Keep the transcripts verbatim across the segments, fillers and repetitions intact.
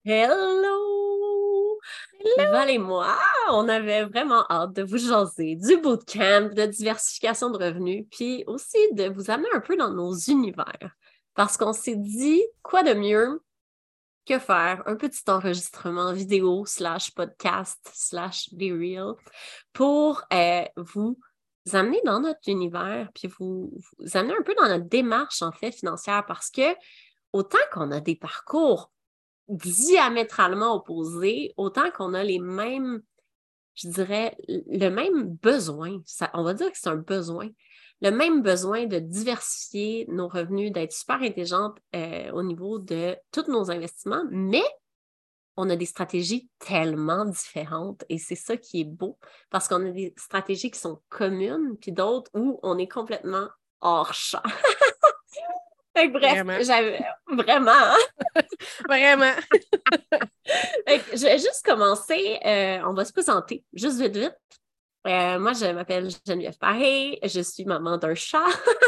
Hello! Val et moi, on avait vraiment hâte de vous jaser du bootcamp, de diversification de revenus, puis aussi de vous amener un peu dans nos univers. Parce qu'on s'est dit, quoi de mieux que faire un petit enregistrement vidéo slash podcast slash Be Real pour euh, vous amener dans notre univers, puis vous, vous amener un peu dans notre démarche, en fait, financière, parce que autant qu'on a des parcours diamétralement opposés, autant qu'on a les mêmes, je dirais, le même besoin, ça, on va dire que c'est un besoin, le même besoin de diversifier nos revenus, d'être super intelligente euh, au niveau de tous nos investissements, mais on a des stratégies tellement différentes et c'est ça qui est beau parce qu'on a des stratégies qui sont communes, puis d'autres où on est complètement hors champ. Fait que bref, Vraiment. j'avais vraiment. Hein? Vraiment. Fait que je vais juste commencer. Euh, on va se présenter juste vite, vite. Euh, moi, je m'appelle Geneviève Paré. Je suis maman d'un chat.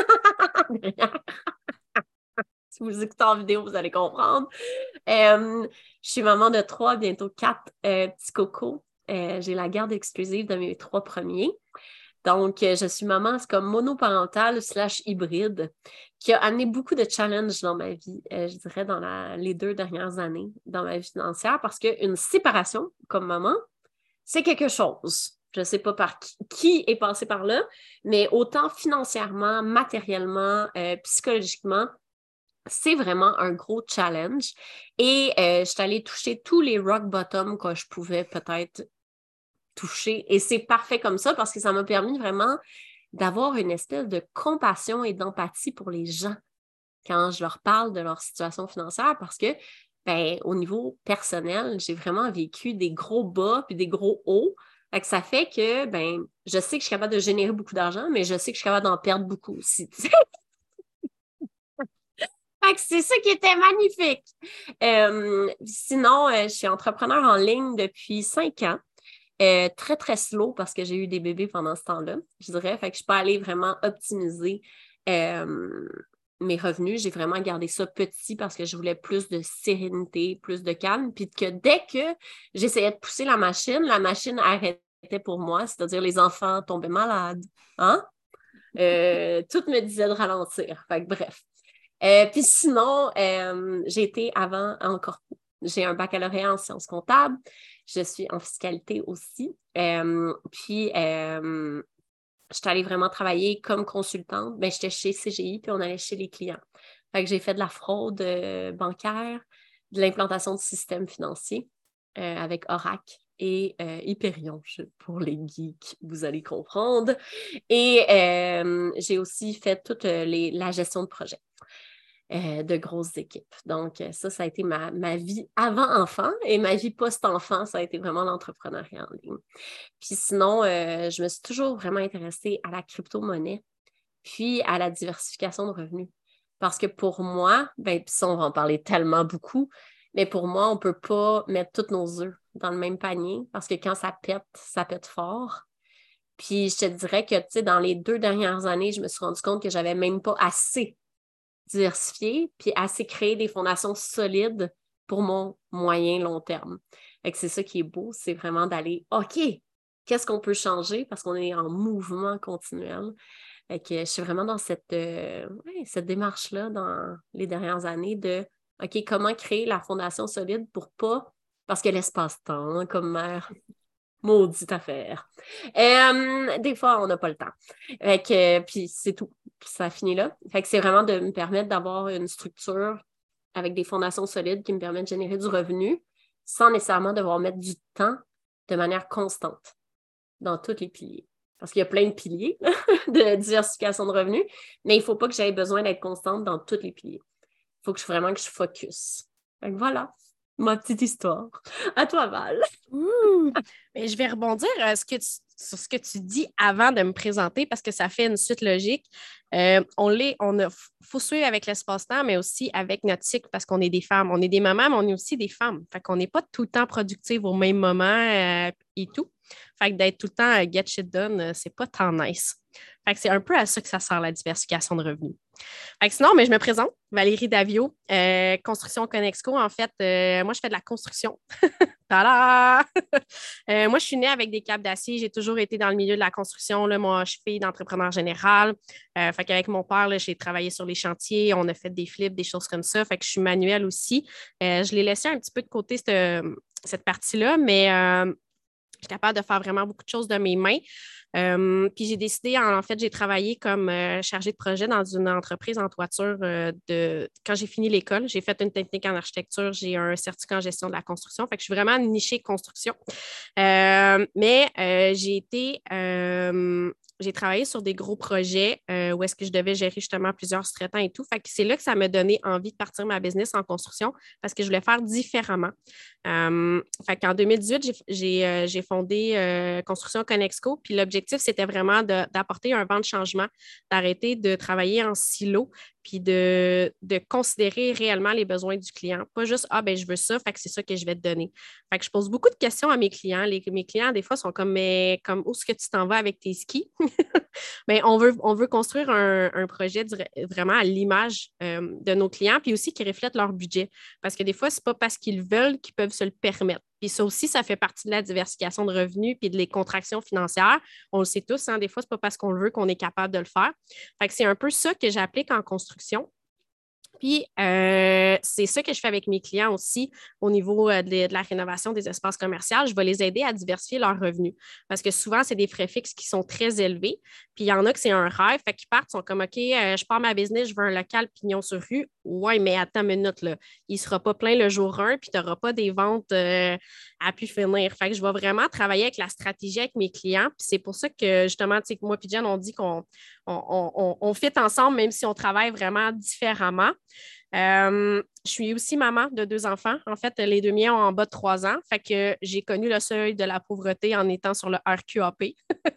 Si vous écoutez en vidéo, vous allez comprendre. Euh, je suis maman de trois, bientôt quatre euh, petits cocos. Euh, j'ai la garde exclusive de mes trois premiers. Donc, euh, je suis maman, c'est comme monoparentale slash hybride, qui a amené beaucoup de challenges dans ma vie, euh, je dirais, dans la, les deux dernières années, dans ma vie financière, parce qu'une séparation, comme maman, c'est quelque chose. Je ne sais pas par qui, qui est passé par là, mais autant financièrement, matériellement, euh, psychologiquement, c'est vraiment un gros challenge. Et euh, je suis allée toucher tous les rock bottom que je pouvais peut-être toucher. Et c'est parfait comme ça parce que ça m'a permis vraiment d'avoir une espèce de compassion et d'empathie pour les gens quand je leur parle de leur situation financière parce que, ben, au niveau personnel, j'ai vraiment vécu des gros bas puis des gros hauts. Fait que ça fait que, ben, je sais que je suis capable de générer beaucoup d'argent, mais je sais que je suis capable d'en perdre beaucoup aussi. Fait que c'est ça qui était magnifique. Euh, sinon, euh, je suis entrepreneur en ligne depuis cinq ans. Euh, très, très slow parce que j'ai eu des bébés pendant ce temps-là, je dirais. Fait que je suis pas allée vraiment optimiser euh, mes revenus. J'ai vraiment gardé ça petit parce que je voulais plus de sérénité, plus de calme. Puis que dès que j'essayais de pousser la machine, la machine arrêtait pour moi, c'est-à-dire les enfants tombaient malades. Hein? Euh, tout me disait de ralentir. Fait que bref. Euh, puis sinon, euh, j'ai été avant encore. J'ai un baccalauréat en sciences comptables. Je suis en fiscalité aussi. Euh, puis, euh, je suis allée vraiment travailler comme consultante. Ben, j'étais chez C G I, puis on allait chez les clients. Fait que j'ai fait de la fraude euh, bancaire, de l'implantation de systèmes financiers euh, avec Oracle et euh, Hyperion, je- pour les geeks, vous allez comprendre. Et euh, j'ai aussi fait toute euh, les, la gestion de projet euh, de grosses équipes. Donc, euh, ça, ça a été ma, ma vie avant enfant et ma vie post-enfant, ça a été vraiment l'entrepreneuriat en ligne. Puis sinon, euh, je me suis toujours vraiment intéressée à la crypto-monnaie, puis à la diversification de revenus. Parce que pour moi, ben, puis ça, on va en parler tellement beaucoup, mais pour moi, on ne peut pas mettre tous nos œufs dans le même panier parce que quand ça pète, ça pète fort. Puis je te dirais que, tu sais, dans les deux dernières années, je me suis rendu compte que j'avais même pas assez diversifier, puis assez créer des fondations solides pour mon moyen long terme. Fait que c'est ça qui est beau, c'est vraiment d'aller, OK, qu'est-ce qu'on peut changer parce qu'on est en mouvement continuel. Fait que je suis vraiment dans cette, euh, ouais, cette démarche-là dans les dernières années de, OK, comment créer la fondation solide pour pas, parce que l'espace-temps, hein, comme mère, maudite affaire. Euh, des fois, on n'a pas le temps. Fait que, puis c'est tout. Puis ça finit là. Fait que c'est vraiment de me permettre d'avoir une structure avec des fondations solides qui me permettent de générer du revenu sans nécessairement devoir mettre du temps de manière constante dans tous les piliers. Parce qu'il y a plein de piliers de diversification de revenus, mais il ne faut pas que j'aie besoin d'être constante dans tous les piliers. Il faut que je, vraiment que je focus. Fait que voilà, ma petite histoire. À toi, Val. Ouh! Mais je vais rebondir à ce que tu- sur ce que tu dis avant de me présenter parce que ça fait une suite logique. Euh, on l'est, on a, faut suivre avec l'espace-temps, mais aussi avec notre cycle parce qu'on est des femmes. On est des mamans, mais on est aussi des femmes. Fait qu'on n'est pas tout le temps productive au même moment euh, et tout. Fait que d'être tout le temps euh, get shit done, euh, c'est pas tant nice. Fait que c'est un peu à ça que ça sert la diversification de revenus. Fait que sinon, mais je me présente, Valérie Davio, euh, Construction Conexco. En fait, euh, moi, je fais de la construction. Tada! euh, moi, je suis née avec des câbles d'acier. J'ai toujours été dans le milieu de la construction. Là. Moi, je suis fille d'entrepreneur général. Euh, fait qu'avec mon père, là, j'ai travaillé sur les chantiers. On a fait des flips, des choses comme ça. Fait que je suis manuelle aussi. Euh, je l'ai laissé un petit peu de côté, cette, cette partie-là, mais euh, je suis capable de faire vraiment beaucoup de choses de mes mains. Euh, puis j'ai décidé, en, en fait, j'ai travaillé comme euh, chargée de projet dans une entreprise en toiture euh, de quand j'ai fini l'école. J'ai fait une technique en architecture, j'ai un certificat en gestion de la construction. Fait que je suis vraiment nichée construction. Euh, mais euh, j'ai été euh, j'ai travaillé sur des gros projets euh, où est-ce que je devais gérer justement plusieurs sous-traitants et tout. Fait que c'est là que ça m'a donné envie de partir ma business en construction parce que je voulais faire différemment. Euh, fait qu'en deux mille dix-huit, j'ai, j'ai, euh, j'ai fondé euh, Construction Conexco. Puis l'objectif, c'était vraiment de, d'apporter un vent de changement, d'arrêter de travailler en silo, puis de, de considérer réellement les besoins du client. Pas juste, ah, ben je veux ça, fait que c'est ça que je vais te donner. Fait que je pose beaucoup de questions à mes clients. Les, mes clients, des fois, sont comme, mais comme, où est-ce que tu t'en vas avec tes skis? Mais on veut, on veut construire un, un projet vraiment à l'image euh, de nos clients, puis aussi qui reflète leur budget. Parce que des fois, ce n'est pas parce qu'ils veulent qu'ils peuvent se le permettre. Puis ça aussi, ça fait partie de la diversification de revenus puis de les contractions financières. On le sait tous, hein, des fois, ce n'est pas parce qu'on le veut qu'on est capable de le faire. Fait que c'est un peu ça que j'applique en construction. Puis, euh, c'est ça que je fais avec mes clients aussi au niveau euh, de, de la rénovation des espaces commerciaux. Je vais les aider à diversifier leurs revenus parce que souvent, c'est des frais fixes qui sont très élevés. Puis, il y en a que c'est un rêve. Fait qu'ils partent, ils sont comme, OK, euh, je pars ma business, je veux un local pignon sur rue. Ouais, mais attends une minute, là. Il ne sera pas plein le jour un, puis tu n'auras pas des ventes euh, à pu finir. Fait que je vais vraiment travailler avec la stratégie avec mes clients. Puis, c'est pour ça que, justement, tu sais, moi et Jen, on dit qu'on on, on, on, on fit ensemble, même si on travaille vraiment différemment. Euh, je suis aussi maman de deux enfants. En fait, les deux miens ont en bas de trois ans. Fait que j'ai connu le seuil de la pauvreté en étant sur le R Q A P.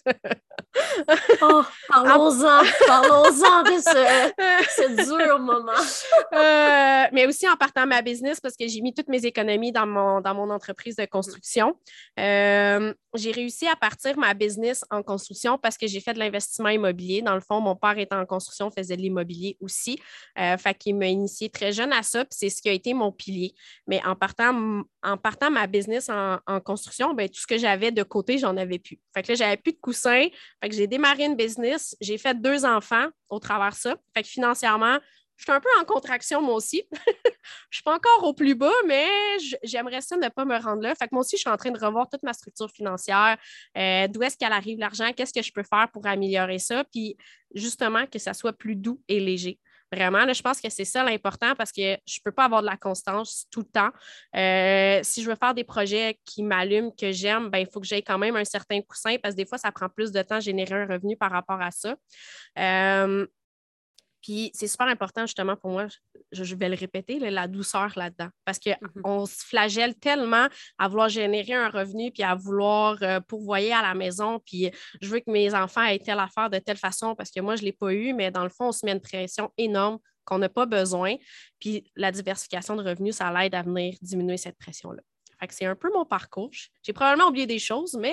Oh, parlons-en, parlons-en de ce, ce dur moment. euh, mais aussi en partant ma business parce que j'ai mis toutes mes économies dans mon, dans mon entreprise de construction. Euh, j'ai réussi à partir ma business en construction parce que j'ai fait de l'investissement immobilier. Dans le fond, mon père étant en construction, faisait de l'immobilier aussi. Euh, fait qu'il m'a initié très jeune à ça, puis c'est ce qui a été mon pilier. Mais en partant, en partant ma business en, en construction, ben, tout ce que j'avais de côté, j'en avais plus. Fait que là, j'avais plus de coussins. Fait que j'ai démarré une business. J'ai fait deux enfants au travers de ça. Fait que financièrement, je suis un peu en contraction, moi aussi. Je ne suis pas encore au plus bas, mais j'aimerais ça ne pas me rendre là. Fait que moi aussi, je suis en train de revoir toute ma structure financière. Euh, d'où est-ce qu'elle arrive l'argent? Qu'est-ce que je peux faire pour améliorer ça? Puis justement, que ça soit plus doux et léger. Vraiment, là, je pense que c'est ça l'important parce que je ne peux pas avoir de la constance tout le temps. Euh, si je veux faire des projets qui m'allument, que j'aime, ben, il faut que j'aie quand même un certain coussin parce que des fois, ça prend plus de temps à générer un revenu par rapport à ça. Euh, Puis c'est super important justement pour moi, je, je vais le répéter, là, la douceur là-dedans. Parce qu'on mm-hmm. se flagelle tellement à vouloir générer un revenu puis à vouloir euh, pourvoyer à la maison. Puis je veux que mes enfants aient telle affaire de telle façon parce que moi, je ne l'ai pas eu, mais dans le fond, on se met une pression énorme qu'on n'a pas besoin. Puis la diversification de revenus, ça l'aide à venir diminuer cette pression-là. Fait que c'est un peu mon parcours. J'ai probablement oublié des choses, mais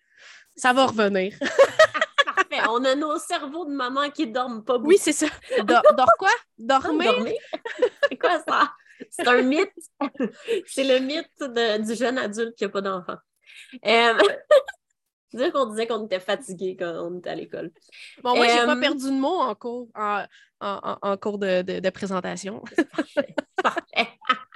ça va revenir. Parfait. On a nos cerveaux de maman qui ne dorment pas beaucoup. Oui, c'est ça. Dors, dors quoi? Dormir? Dormir? C'est quoi ça? C'est un mythe. C'est le mythe de, du jeune adulte qui n'a pas d'enfant. Euh... dire qu'on disait qu'on était fatigué quand on était à l'école. Bon, moi, euh... j'ai pas perdu de mots en cours, en, en, en cours de, de, de présentation. Parfait. Parfait.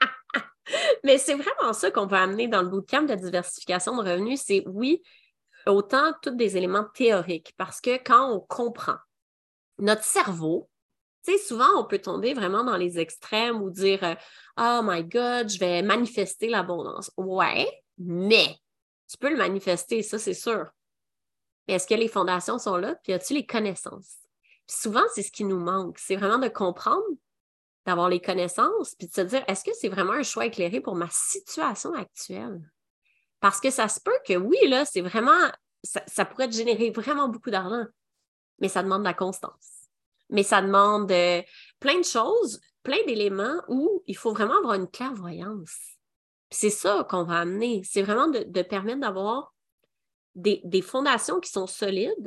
Mais c'est vraiment ça qu'on peut amener dans le bootcamp de diversification de revenus. C'est, oui, autant tous des éléments théoriques, parce que quand on comprend notre cerveau, tu sais, souvent, on peut tomber vraiment dans les extrêmes ou dire euh, « Oh my God, je vais manifester l'abondance. » Ouais, mais tu peux le manifester, ça, c'est sûr. Mais est-ce que les fondations sont là? Puis as-tu les connaissances? Puis souvent, c'est ce qui nous manque. C'est vraiment de comprendre, d'avoir les connaissances, puis de se dire « Est-ce que c'est vraiment un choix éclairé pour ma situation actuelle? » Parce que ça se peut que oui, là, c'est vraiment, ça, ça pourrait te générer vraiment beaucoup d'argent, mais ça demande de la constance. Mais ça demande euh, plein de choses, plein d'éléments où il faut vraiment avoir une clairvoyance. Puis c'est ça qu'on va amener. C'est vraiment de, de permettre d'avoir des, des fondations qui sont solides,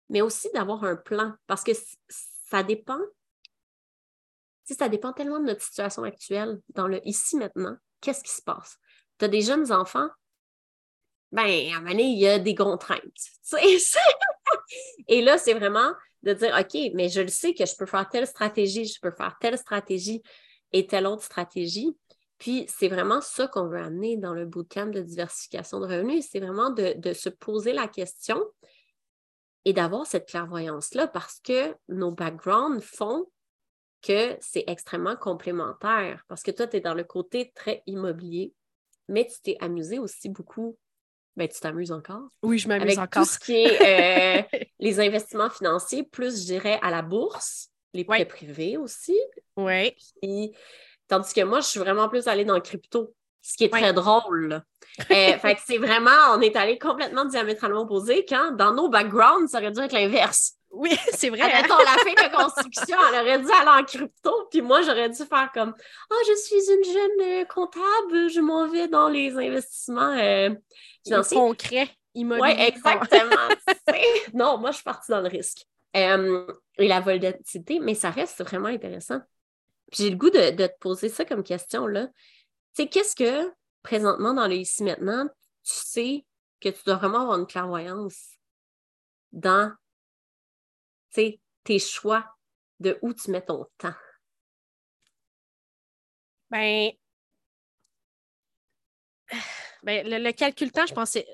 mais aussi d'avoir un plan parce que c- ça dépend, tu sais, ça dépend tellement de notre situation actuelle, dans le ici maintenant, qu'est-ce qui se passe? Tu as des jeunes enfants, ben, à un moment donné, il y a des contraintes. Tu sais. Et là, c'est vraiment de dire, OK, mais je le sais que je peux faire telle stratégie, je peux faire telle stratégie et telle autre stratégie. Puis, c'est vraiment ça qu'on veut amener dans le bootcamp de diversification de revenus. C'est vraiment de, de se poser la question et d'avoir cette clairvoyance-là parce que nos backgrounds font que c'est extrêmement complémentaire. Parce que toi, tu es dans le côté très immobilier, mais tu t'es amusé aussi beaucoup. Ben, tu t'amuses encore. Oui, je m'amuse Avec tout encore. ce qui est euh, les investissements financiers, plus, je dirais, à la bourse, les prêts Oui, privés aussi. oui, Puis, tandis que moi, je suis vraiment plus allée dans le crypto, ce qui est oui. très drôle. Euh, fait que c'est vraiment, on est allé complètement diamétralement opposés quand, dans nos backgrounds, ça aurait dû être l'inverse. Oui, c'est vrai. Hein? Admettons, la fille de construction, elle aurait dû aller en crypto, puis moi, j'aurais dû faire comme « Ah, oh, je suis une jeune euh, comptable, je m'en vais dans les investissements euh, financiers. » Concret, Oui, immobilier. exactement. Non, moi, je suis partie dans le risque. Euh, et la volatilité, mais ça reste vraiment intéressant. Puis j'ai le goût de, de te poser ça comme question, là. Tu sais, qu'est-ce que, présentement, dans le ici maintenant, tu sais que tu dois vraiment avoir une clairvoyance dans, tu sais, tes choix de où tu mets ton temps? Ben, ben le, le calcul temps, je pensais.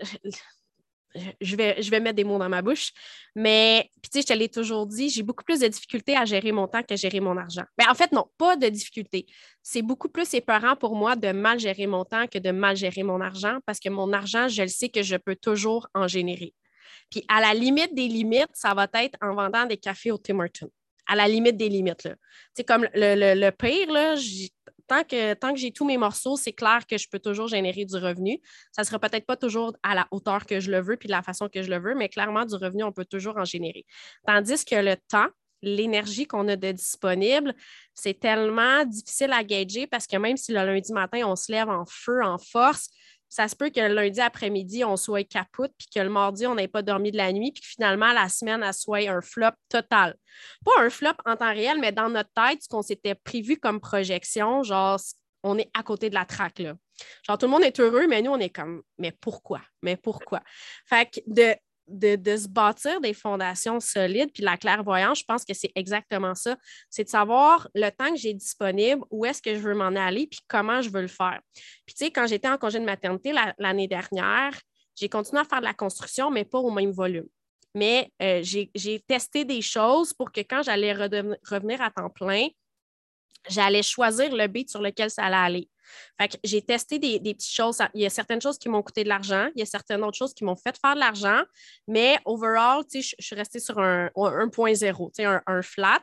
Je vais, je vais mettre des mots dans ma bouche. Mais, puis tu sais, je te l'ai toujours dit, j'ai beaucoup plus de difficultés à gérer mon temps qu'à gérer mon argent. Ben, en fait, non, pas de difficultés. C'est beaucoup plus épeurant pour moi de mal gérer mon temps que de mal gérer mon argent parce que mon argent, je le sais que je peux toujours en générer. Puis à la limite des limites, ça va être en vendant des cafés au Tim Hortons. À la limite des limites. Là. C'est comme le, le, le pire, là, tant que, tant que j'ai tous mes morceaux, c'est clair que je peux toujours générer du revenu. Ça ne sera peut-être pas toujours à la hauteur que je le veux puis de la façon que je le veux, mais clairement, du revenu, on peut toujours en générer. Tandis que le temps, l'énergie qu'on a de disponible, c'est tellement difficile à gager parce que même si le lundi matin, on se lève en feu, en force, ça se peut que le lundi après-midi, on soit capote, puis que le mardi, on n'ait pas dormi de la nuit, puis que finalement, la semaine, elle soit un flop total. Pas un flop en temps réel, mais dans notre tête, ce qu'on s'était prévu comme projection, genre, on est à côté de la traque, là. Genre, tout le monde est heureux, mais nous, on est comme, mais pourquoi? Mais pourquoi? Fait que de, de, de se bâtir des fondations solides, puis la clairvoyance, je pense que c'est exactement ça. C'est de savoir le temps que j'ai disponible, où est-ce que je veux m'en aller, puis comment je veux le faire. Puis, tu sais, quand j'étais en congé de maternité la, l'année dernière, j'ai continué à faire de la construction, mais pas au même volume. Mais euh, j'ai, j'ai testé des choses pour que quand j'allais redeven- revenir à temps plein, j'allais choisir le beat sur lequel ça allait aller. Fait que j'ai testé des, des petites choses. Il y a certaines choses qui m'ont coûté de l'argent, il y a certaines autres choses qui m'ont fait faire de l'argent, mais overall, tu sais, je, je suis restée sur un, un point zéro, tu sais, un, un flat.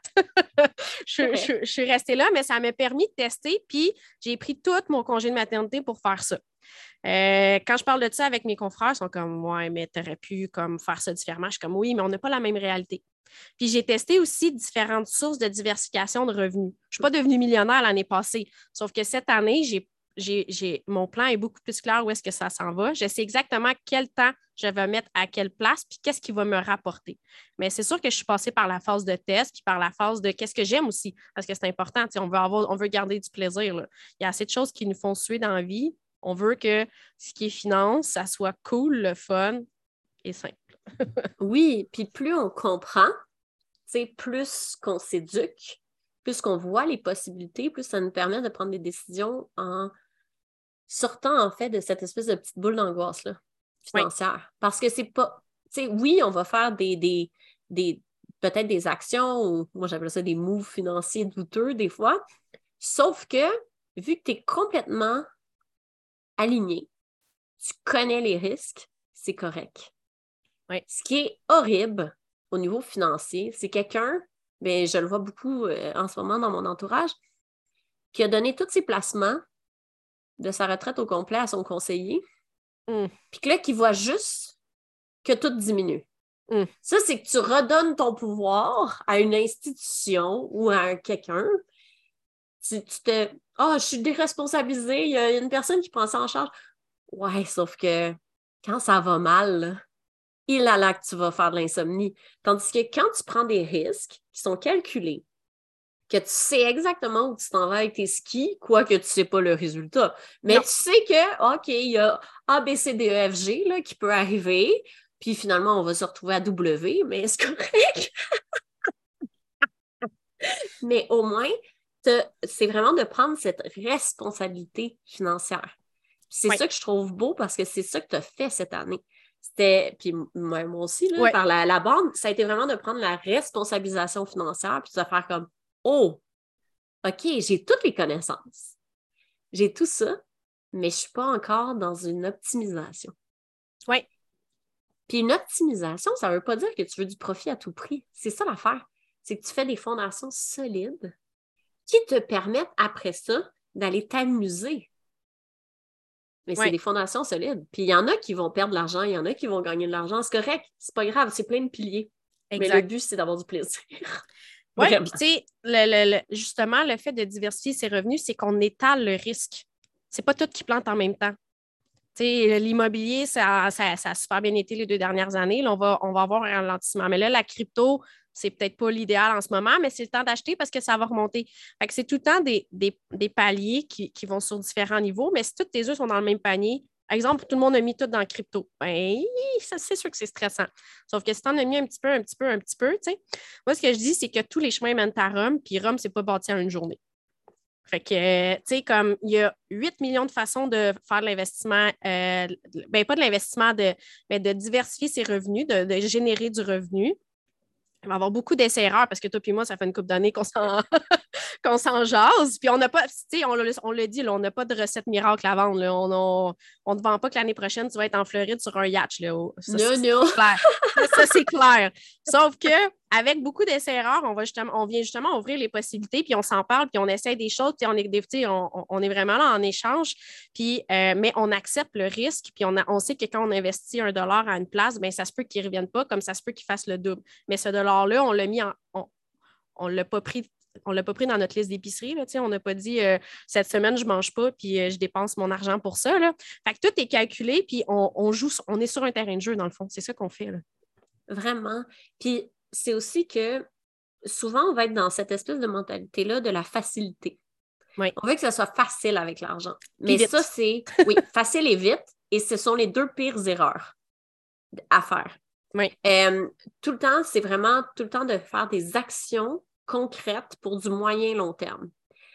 je, je, je suis restée là, mais ça m'a permis de tester, puis j'ai pris tout mon congé de maternité pour faire ça. Euh, quand je parle de ça avec mes confrères, ils sont comme ouais, mais tu aurais pu comme, faire ça différemment. Je suis comme oui, mais on n'a pas la même réalité. Puis j'ai testé aussi différentes sources de diversification de revenus. Je ne suis pas devenue millionnaire l'année passée, sauf que cette année, j'ai, j'ai, j'ai, mon plan est beaucoup plus clair où est-ce que ça s'en va. Je sais exactement quel temps je vais mettre à quelle place, puis qu'est-ce qui va me rapporter. Mais c'est sûr que je suis passée par la phase de test, puis par la phase de qu'est-ce que j'aime aussi, parce que c'est important. On veut, avoir, on veut garder du plaisir. Là. Il y a assez de choses qui nous font suer dans la vie. On veut que ce qui est finance, ça soit cool, le fun et simple. Oui, puis plus on comprend, tu sais, plus qu'on s'éduque, plus qu'on voit les possibilités, plus ça nous permet de prendre des décisions en sortant, en fait, de cette espèce de petite boule d'angoisse-là, Oui, financière. Parce que c'est pas, tu sais, oui, on va faire des, des, des peut-être des actions, ou moi j'appelle ça des moves financiers douteux des fois, sauf que, vu que tu es complètement aligné, tu connais les risques, c'est correct. oui, Ce qui est horrible au niveau financier, c'est quelqu'un, mais je le vois beaucoup euh, en ce moment dans mon entourage, qui a donné tous ses placements de sa retraite au complet à son conseiller, mm, puis que là, qui voit juste que tout diminue. mm. Ça, c'est que tu redonnes ton pouvoir à une institution ou à quelqu'un. Tu, tu te... Ah, oh, je suis déresponsabilisée, il y a une personne qui prend ça en charge. Ouais, sauf que quand ça va mal, là, il a là que tu vas faire de l'insomnie. Tandis que quand tu prends des risques qui sont calculés, que tu sais exactement où tu t'en vas avec tes skis, quoique tu ne sais pas le résultat. Mais non. Tu sais que, OK, il y a A, B, C, D, E, F, G là, qui peut arriver, puis finalement, on va se retrouver à W, mais c'est correct. Mais au moins, c'est vraiment de prendre cette responsabilité financière. C'est oui. ça que je trouve beau parce que c'est ça que tu as fait cette année. C'était, puis moi aussi, là, ouais. par la, la bande, ça a été vraiment de prendre la responsabilisation financière puis de faire comme oh, OK, j'ai toutes les connaissances. J'ai tout ça, mais je ne suis pas encore dans une optimisation. Oui. Puis une optimisation, ça ne veut pas dire que tu veux du profit à tout prix. C'est ça l'affaire. C'est que tu fais des fondations solides qui te permettent après ça d'aller t'amuser. Mais ouais. c'est des fondations solides. Puis il y en a qui vont perdre de l'argent, il y en a qui vont gagner de l'argent. C'est correct, c'est pas grave, c'est plein de piliers. Exact. Mais le but, c'est d'avoir du plaisir. Oui, puis tu sais, le, le, le, justement, le fait de diversifier ses revenus, c'est qu'on étale le risque. C'est pas tout qui plante en même temps. Tu sais, l'immobilier, ça, ça, ça a super bien été les deux dernières années. Là, on va, on va avoir un ralentissement. Mais là, la crypto, c'est peut-être pas l'idéal en ce moment, mais c'est le temps d'acheter parce que ça va remonter. Fait que c'est tout le temps des, des, des paliers qui, qui vont sur différents niveaux, mais si tous tes œufs sont dans le même panier, par exemple, tout le monde a mis tout dans le crypto, bien, ça, c'est sûr que c'est stressant. Sauf que si tu en as mis un petit peu, un petit peu, un petit peu, tu sais, moi, ce que je dis, c'est que tous les chemins mènent à Rome, puis Rome, c'est pas bâti en une journée. Fait que, tu sais, comme il y a huit millions de façons de faire de l'investissement, euh, bien pas de l'investissement, de, mais de diversifier ses revenus, de, de générer du revenu. Il va y avoir beaucoup d'essais-erreurs parce que toi et moi, ça fait une couple d'années qu'on s'en, qu'on s'en jase. Puis on n'a pas, tu sais, on, on le dit, là, on n'a pas de recette miracle à vendre. Là. On ne te vend pas que l'année prochaine, tu vas être en Floride sur un yacht. Là. Ça, non, c'est, non. c'est clair. Ça, c'est clair. Sauf qu'avec beaucoup d'essais-erreurs, on, va justement, on vient justement ouvrir les possibilités, puis on s'en parle, puis on essaie des choses, puis on est, on, on est vraiment là en échange. Puis, euh, mais on accepte le risque, puis on, a, on sait que quand on investit un dollar à une place, bien, ça se peut qu'il ne revienne pas, comme ça se peut qu'il fasse le double. Mais ce dollar-là, on l'a mis en. On ne l'a pas pris. On ne l'a pas pris dans notre liste d'épicerie. Là, on n'a pas dit euh, cette semaine, je ne mange pas puis euh, je dépense mon argent pour ça. Là. Fait que tout est calculé puis on, on joue, on est sur un terrain de jeu, dans le fond. C'est ça qu'on fait. Là. Vraiment. Puis c'est aussi que souvent, on va être dans cette espèce de mentalité-là de la facilité. Oui. On veut que ça soit facile avec l'argent. Mais ça, c'est oui, facile et vite. Et ce sont les deux pires erreurs à faire. Oui. Euh, tout le temps, c'est vraiment tout le temps de faire des actions concrètes pour du moyen long terme.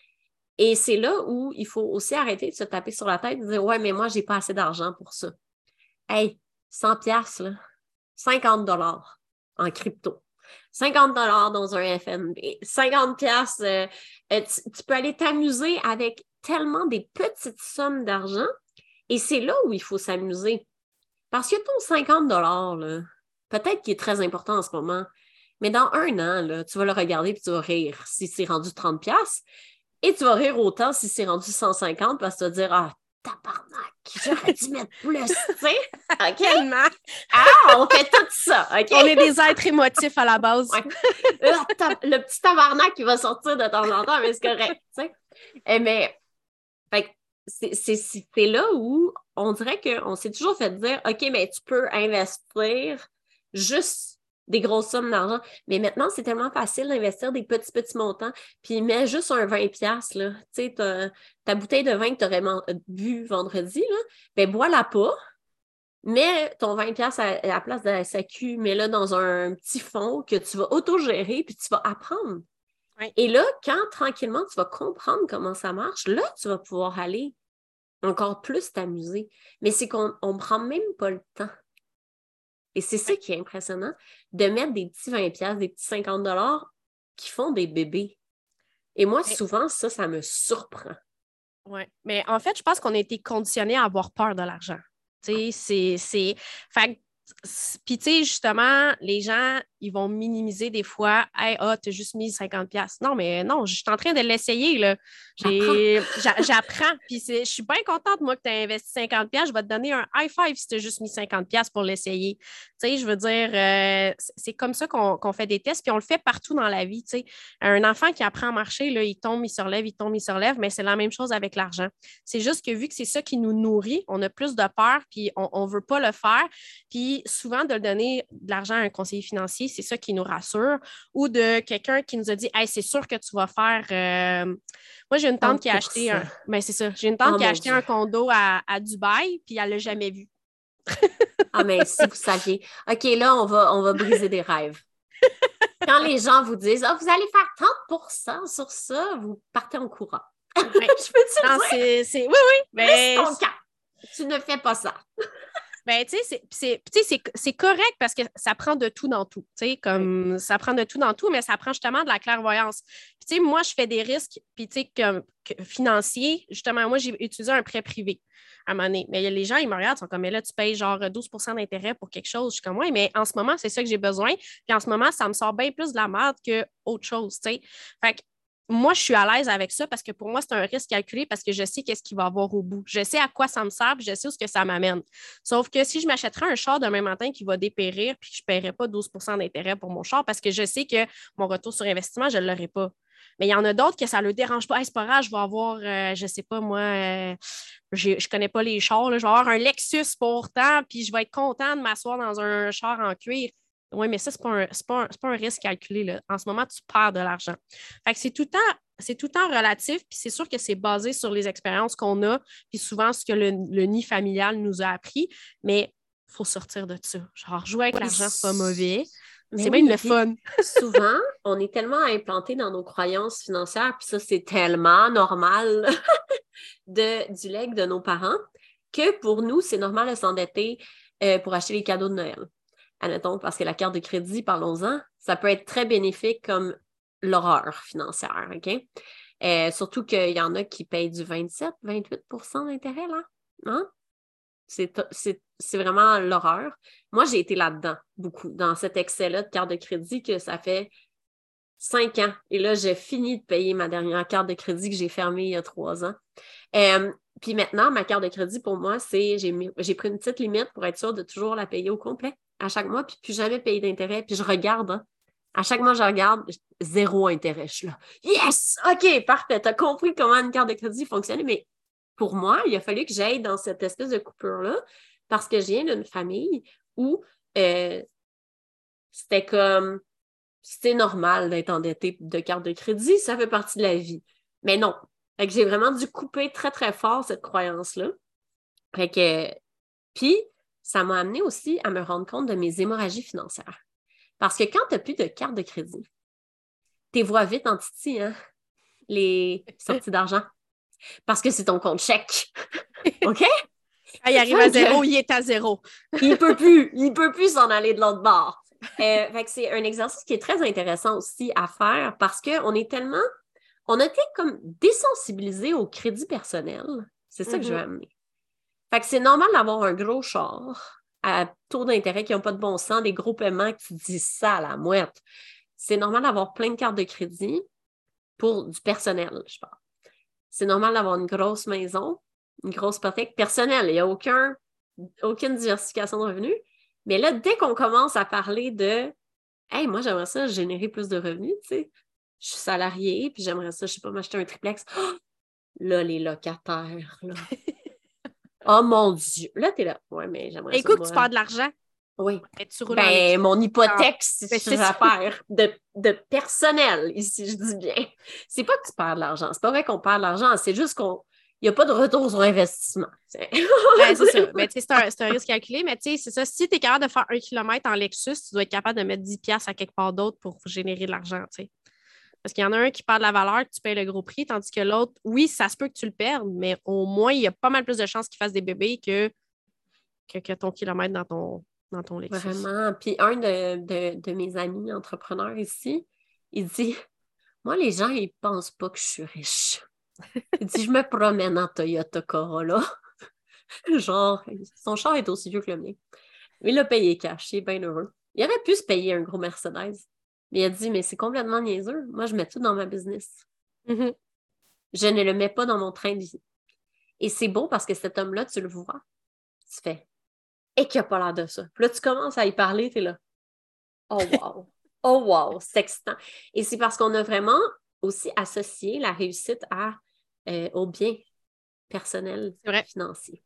Et c'est là où il faut aussi arrêter de se taper sur la tête et de dire « Ouais, mais moi, j'ai pas assez d'argent pour ça. » Hey, cent piastres, là, cinquante dollars en crypto, cinquante dollars dans un F N B, cinquante piastres, euh, tu, tu peux aller t'amuser avec tellement des petites sommes d'argent et c'est là où il faut s'amuser. Parce que ton cinquante dollars, là, peut-être qu'il est très important en ce moment, mais dans un an, là, tu vas le regarder et tu vas rire si c'est rendu trente piastres et tu vas rire autant si c'est rendu cent cinquante parce que tu vas dire « Ah, tabarnak, j'aurais dû mettre plus, tu sais. » OK? Tellement. Ah, on fait tout ça, OK? On est des êtres émotifs à la base. Ouais. Le, le petit tabarnak qui va sortir de temps en temps, mais c'est correct, tu sais. Mais, fait, c'est, c'est, c'est là où on dirait qu'on s'est toujours fait dire « OK, mais tu peux investir juste des grosses sommes d'argent. » Mais maintenant, c'est tellement facile d'investir des petits, petits montants. Puis mets juste un vingt piastres, là. Tu sais, ta, ta bouteille de vin que tu aurais man- bu vendredi, là, ben bois-la pas. Mets ton vingt piastres à, à la place de la S A Q, mets-le dans un petit fonds que tu vas autogérer puis tu vas apprendre. Oui. Et là, quand tranquillement tu vas comprendre comment ça marche, là, tu vas pouvoir aller encore plus t'amuser. Mais c'est qu'on ne prend même pas le temps. Et c'est ça qui est impressionnant, de mettre des petits vingt piastres, des petits cinquante dollars qui font des bébés. Et moi, souvent, ça, ça me surprend. Oui, mais en fait, je pense qu'on a été conditionnés à avoir peur de l'argent. Tu sais, c'est... c'est... Fait... Puis, tu sais, justement, les gens, ils vont minimiser des fois. Hey, ah, t'as juste mis cinquante pièces. Non, mais non, je suis en train de l'essayer, là. J'ai, j'a- j'apprends. Puis c'est- je suis bien contente, moi, que tu as investi cinquante pièces. Je vais te donner un high five si tu as juste mis cinquante pièces pour l'essayer. Tu sais, je veux dire, euh, c'est comme ça qu'on qu'on fait des tests, puis on le fait partout dans la vie. Tu sais. Un enfant qui apprend à marcher, là, il tombe, il se relève, il tombe, il se relève, mais c'est la même chose avec l'argent. C'est juste que vu que c'est ça qui nous nourrit, on a plus de peur, puis on ne veut pas le faire. Puis souvent, de donner de l'argent à un conseiller financier, c'est ça qui nous rassure. Ou de quelqu'un qui nous a dit hey, c'est sûr que tu vas faire. euh, Moi, j'ai une tante qui a acheté un. Ben, c'est ça. J'ai une tante Oh qui a mon acheté Dieu. un condo à, à Dubaï, puis elle ne l'a jamais vu. Ah, mais si vous saviez. OK, là, on va, on va briser des rêves. Quand les gens vous disent ah, vous allez faire trente pour cent sur ça, vous partez en courant. Ouais. Je peux-tu Non, le dire? c'est. c'est- Oui, oui. Reste Ben, ton camp. Tu ne fais pas ça. ben, tu sais, c'est- c'est tu sais, c'est- c'est correct parce que ça prend de tout dans tout. Tu sais, Oui. comme ça prend de tout dans tout, mais ça prend justement de la clairvoyance. Puis, tu sais, moi, je fais des risques, puis, tu sais, comme que- financiers. Justement, moi, j'ai utilisé un prêt privé à un moment donné. Mais les gens, ils me regardent, ils sont comme, mais là, tu payes genre douze pour cent d'intérêt pour quelque chose. Je suis comme, oui, mais en ce moment, c'est ça que j'ai besoin. Puis, en ce moment, ça me sort bien plus de la merde qu'autre chose, tu sais. Fait que moi, je suis à l'aise avec ça parce que pour moi, c'est un risque calculé parce que je sais qu'est-ce qu'il va y avoir au bout. Je sais à quoi ça me sert, puis je sais où ce que ça m'amène. Sauf que si je m'achèterais un char demain matin qui va dépérir, puis que je ne paierais pas douze pour cent d'intérêt pour mon char parce que je sais que mon retour sur investissement, je ne l'aurai pas. Mais il y en a d'autres que ça ne le dérange pas. Hey, c'est pas grave, je vais avoir, euh, je ne sais pas moi, euh, je ne connais pas les chars, là, je vais avoir un Lexus pourtant, puis je vais être content de m'asseoir dans un char en cuir. Oui, mais ça, ce n'est pas, un, pas, un, pas un risque calculé. Là. En ce moment, tu perds de l'argent. Fait que c'est tout le temps c'est tout le temps relatif, puis c'est sûr que c'est basé sur les expériences qu'on a, puis souvent ce que le, le nid familial nous a appris, mais il faut sortir de ça. Genre, jouer avec Oui, l'argent, c'est pas mauvais. mais C'est même oui, le puis fun. souvent, on est tellement implanté dans nos croyances financières, puis ça, c'est tellement normal de, du legs de nos parents, que pour nous, c'est normal de s'endetter euh, pour acheter les cadeaux de Noël. Admettons, parce que la carte de crédit, parlons-en, ça peut être très bénéfique comme l'horreur financière, OK? Euh, surtout qu'il y en a qui payent du vingt-sept à vingt-huit pour cent d'intérêt, là. Hein? C'est, c'est, c'est vraiment l'horreur. Moi, j'ai été là-dedans, beaucoup, dans cet excès-là de carte de crédit que ça fait cinq ans. Et là, j'ai fini de payer ma dernière carte de crédit que j'ai fermée il y a trois ans. Euh, puis maintenant, ma carte de crédit, pour moi, c'est j'ai, mis, j'ai pris une petite limite pour être sûre de toujours la payer au complet à chaque mois, puis plus jamais payer d'intérêt. Puis je regarde, hein. À chaque mois, je regarde, zéro intérêt. Je suis là, yes! OK, parfait. Tu as compris comment une carte de crédit fonctionnait, mais pour moi, il a fallu que j'aille dans cette espèce de coupure-là parce que je viens d'une famille où euh, c'était comme, c'est normal d'être endetté de carte de crédit, ça fait partie de la vie. Mais non. Fait que j'ai vraiment dû couper très, très fort cette croyance-là. Fait que, puis, ça m'a amené aussi à me rendre compte de mes hémorragies financières. Parce que quand tu n'as plus de carte de crédit, tu vois vite en titi, hein, les sorties d'argent. Parce que c'est ton compte chèque. OK? Quand il arrive à zéro, il est à zéro. il peut plus, il peut plus s'en aller de l'autre bord. Euh, fait que c'est un exercice qui est très intéressant aussi à faire parce qu'on est tellement, on a été comme désensibilisé au crédit personnel. C'est ça mm-hmm. que je veux amener. Fait que c'est normal d'avoir un gros char à taux d'intérêt qui n'ont pas de bon sens, des gros paiements qui disent ça à la mouette. C'est normal d'avoir plein de cartes de crédit pour du personnel, je pense. C'est normal d'avoir une grosse maison, une grosse hypothèque personnelle. Il n'y a aucun, aucune diversification de revenus. Mais là, dès qu'on commence à parler de « Hey, moi, j'aimerais ça générer plus de revenus, tu sais. Je suis salariée, puis j'aimerais ça, je sais pas, m'acheter un triplex. Oh! » Là, les locataires, là. Oh mon Dieu! Là, t'es là. Ouais, mais j'aimerais Écoute, ça, moi. tu perds de l'argent. Oui. Tu roules ben, en mon hypothèque, ah, c'est une affaire de, de personnel, ici, je dis bien. C'est pas que tu perds de l'argent. C'est pas vrai qu'on perd de l'argent. C'est juste qu'on il n'y a pas de retour sur investissement. Ben, c'est ça. Ben, c'est, un, c'est un risque calculé, mais c'est ça. Si tu es capable de faire un kilomètre en Lexus, tu dois être capable de mettre dix piastres à quelque part d'autre pour générer de l'argent. T'sais. Parce qu'il y en a un qui perd de la valeur, que tu payes le gros prix, tandis que l'autre, oui, ça se peut que tu le perdes, mais au moins, il y a pas mal plus de chances qu'il fasse des bébés que, que, que ton kilomètre dans ton, dans ton Lexus. Vraiment. Puis un de, de, de mes amis entrepreneurs ici, il dit « Moi, les gens, ils pensent pas que je suis riche. » Il dit « Je me promène en Toyota Corolla. » Genre, son char est aussi vieux que le mien. Il l'a payé cash, il est bien heureux. Il aurait pu se payer un gros Mercedes. Mais il a dit, mais c'est complètement niaiseux. Moi, je mets tout dans ma business. Mm-hmm. Je ne le mets pas dans mon train de vie. Et c'est beau parce que cet homme-là, tu le vois. Tu fais, et qu'il n'a pas l'air de ça. Puis là, tu commences à y parler, tu es là. Oh wow! Oh wow! C'est excitant. Et c'est parce qu'on a vraiment aussi associé la réussite à, euh, au bien personnel financier.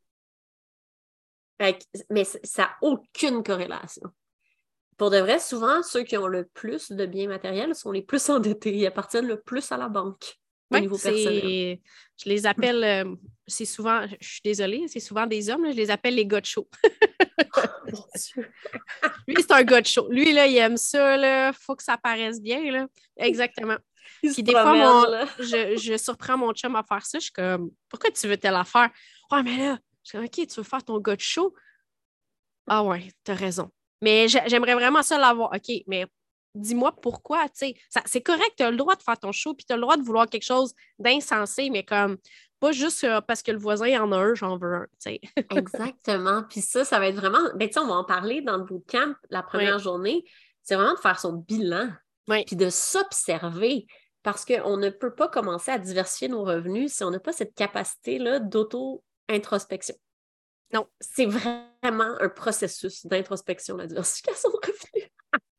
Fait que, mais ça n'a aucune corrélation. Pour de vrai, souvent, ceux qui ont le plus de biens matériels sont les plus endettés. Ils appartiennent le plus à la banque au Oui, niveau c'est... personnel. Je les appelle, euh, c'est souvent, je suis désolée, c'est souvent des hommes, là, je les appelle les gars de show. Oh, mon Dieu! Lui, c'est un gars de show. Lui, là, il aime ça, là. Faut que ça paraisse bien, là. Exactement. Il Puis se des fois, promène, mon... là. je, je surprends mon chum à faire ça. Je suis comme, pourquoi tu veux telle affaire? Ouais, mais là, je suis comme, OK, tu veux faire ton gars de show? Ah ouais, t'as raison. Mais j'a- j'aimerais vraiment ça l'avoir. OK, mais dis-moi pourquoi, tu sais. Ça- C'est correct, tu as le droit de faire ton show, puis tu as le droit de vouloir quelque chose d'insensé, mais comme, pas juste euh, parce que le voisin en a un, j'en veux un, tu sais. Exactement. Puis ça, ça va être vraiment... Ben, tu sais, on va en parler dans le bootcamp la première Oui, journée. C'est vraiment de faire son bilan, oui, puis de s'observer. Parce qu'on ne peut pas commencer à diversifier nos revenus si on n'a pas cette capacité-là d'auto-introspection. non. C'est vraiment un processus d'introspection, la diversification de revenus.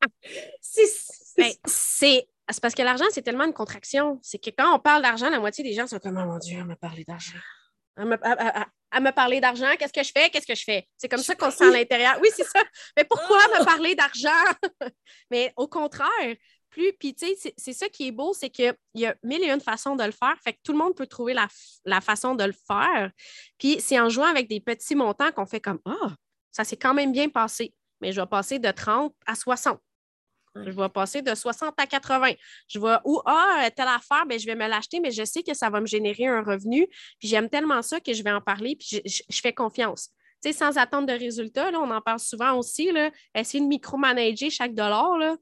c'est, Ben, c'est... c'est c'est parce que l'argent, c'est tellement une contraction. C'est que quand on parle d'argent, la moitié des gens sont comme, oh mon Dieu, elle m'a parlé d'argent. Elle me, elle- elle- elle me parler d'argent, qu'est-ce que je fais? Qu'est-ce que je fais? C'est comme Je ça qu'on se sent à prie. l'intérieur. Oui, c'est ça. Mais pourquoi me Oh! parler d'argent? Mais au contraire, plus, puis tu sais, c'est c'est ça qui est beau, c'est qu'il y a mille et une façons de le faire. Fait que tout le monde peut trouver la, f- la façon de le faire. Puis c'est en jouant avec des petits montants qu'on fait comme, ah, ça s'est quand même bien passé. Mais je vais passer de trente à soixante. Je vais passer de soixante à quatre-vingts. Je vais, ou, ah, telle affaire, ben, je vais me l'acheter, mais je sais que ça va me générer un revenu. Puis j'aime tellement ça que je vais en parler, puis je, je- je fais confiance. Tu sais, sans attendre de résultats, là, on en parle souvent aussi, là, essayer de micromanager chaque dollar, là,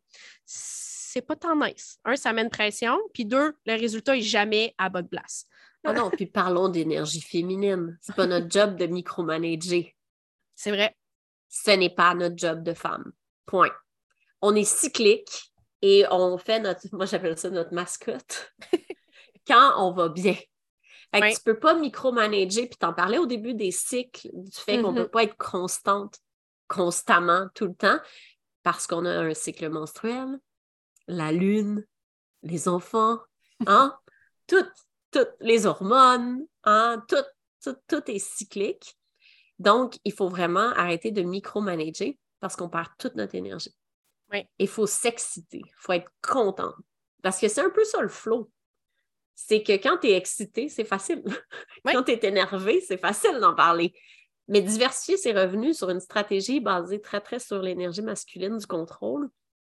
c'est pas tant nice. Un, ça met une pression, puis deux, le résultat est jamais à bonne place. Ah non, puis parlons d'énergie féminine. C'est pas notre job de micromanager. C'est vrai. Ce n'est pas notre job de femme. Point. On est cyclique et on fait notre, moi j'appelle ça notre mascotte, quand on va bien. Fait que Oui. tu peux pas micromanager, puis t'en parlais au début des cycles, du fait qu'on Mhm. peut pas être constante constamment tout le temps parce qu'on a un cycle menstruel, la lune, les enfants, hein? Tout, tout, les hormones, hein? Tout, tout, tout est cyclique. Donc, il faut vraiment arrêter de micromanager parce qu'on perd toute notre énergie. Oui. Il faut s'exciter, il faut être contente. Parce que c'est un peu ça le flow. C'est que quand tu es excité, c'est facile. Oui. Quand tu es énervé, c'est facile d'en parler. Mais diversifier ses revenus sur une stratégie basée très, très sur l'énergie masculine du contrôle,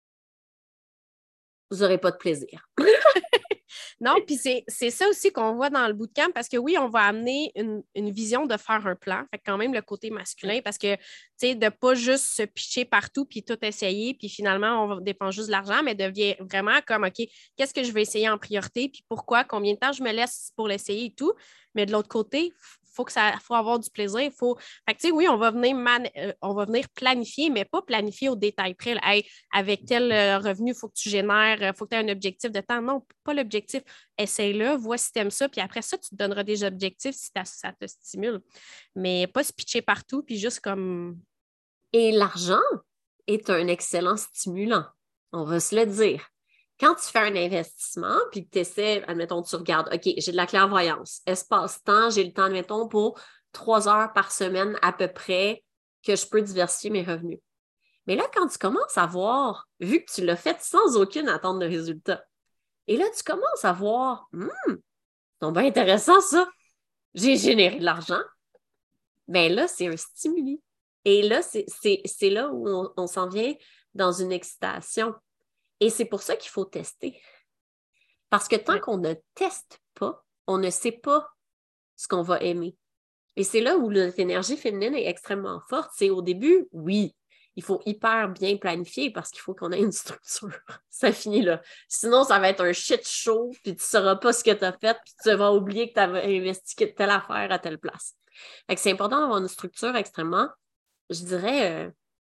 vous n'aurez pas de plaisir. Non, puis c'est c'est ça aussi qu'on voit dans le bootcamp parce que oui, on va amener une, une vision de faire un plan. Fait que quand même le côté masculin Ouais. parce que, tu sais, de pas juste se pitcher partout puis tout essayer puis finalement, on dépend juste de l'argent, mais de vraiment comme, OK, qu'est-ce que je vais essayer en priorité puis pourquoi, combien de temps je me laisse pour l'essayer et tout. Mais de l'autre côté, faut que ça faut avoir du plaisir. Faut... Fait que, tu sais, oui, on va venir man... euh, on va venir planifier, mais pas planifier au détail près. Là. Hey, avec tel euh, revenu, il faut que tu génères, il faut que tu aies un objectif de temps. Non, pas l'objectif. Essaye-le, vois si tu aimes ça, puis après ça, tu te donneras des objectifs si ça te stimule. Mais pas se pitcher partout, puis juste comme. Et l'argent est un excellent stimulant, on va se le dire. Quand tu fais un investissement, puis que tu essaies, admettons, tu regardes, OK, j'ai de la clairvoyance, espace-temps, j'ai le temps, admettons, pour trois heures par semaine à peu près que je peux diversifier mes revenus. Mais là, quand tu commences à voir, vu que tu l'as fait sans aucune attente de résultat, et là, tu commences à voir, hum, c'est bien intéressant ça, j'ai généré de l'argent, bien là, c'est un stimuli. Et là, c'est, c'est, c'est là où on, on s'en vient dans une excitation. Et c'est pour ça qu'il faut tester. Parce que tant Ouais. qu'on ne teste pas, on ne sait pas ce qu'on va aimer. Et c'est là où notre énergie féminine est extrêmement forte. C'est au début, oui, il faut hyper bien planifier parce qu'il faut qu'on ait une structure. Ça finit là. Sinon, ça va être un shit show, puis tu ne sauras pas ce que tu as fait, puis tu vas oublier que tu avais investi telle affaire à telle place. Fait que c'est important d'avoir une structure extrêmement, je dirais, euh,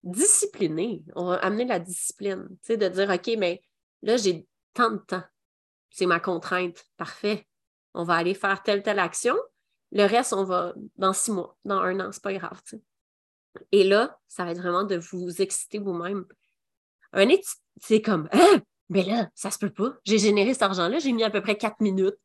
discipliner. On va amener la discipline, tu sais, de dire, OK, mais là, j'ai tant de temps. C'est ma contrainte. Parfait. On va aller faire telle, telle action. Le reste, on va dans six mois, dans un an, c'est pas grave, tu sais. Et là, ça va être vraiment de vous exciter vous-même. Un étude, c'est comme, hein? Mais là, ça se peut pas. J'ai généré cet argent-là, j'ai mis à peu près quatre minutes.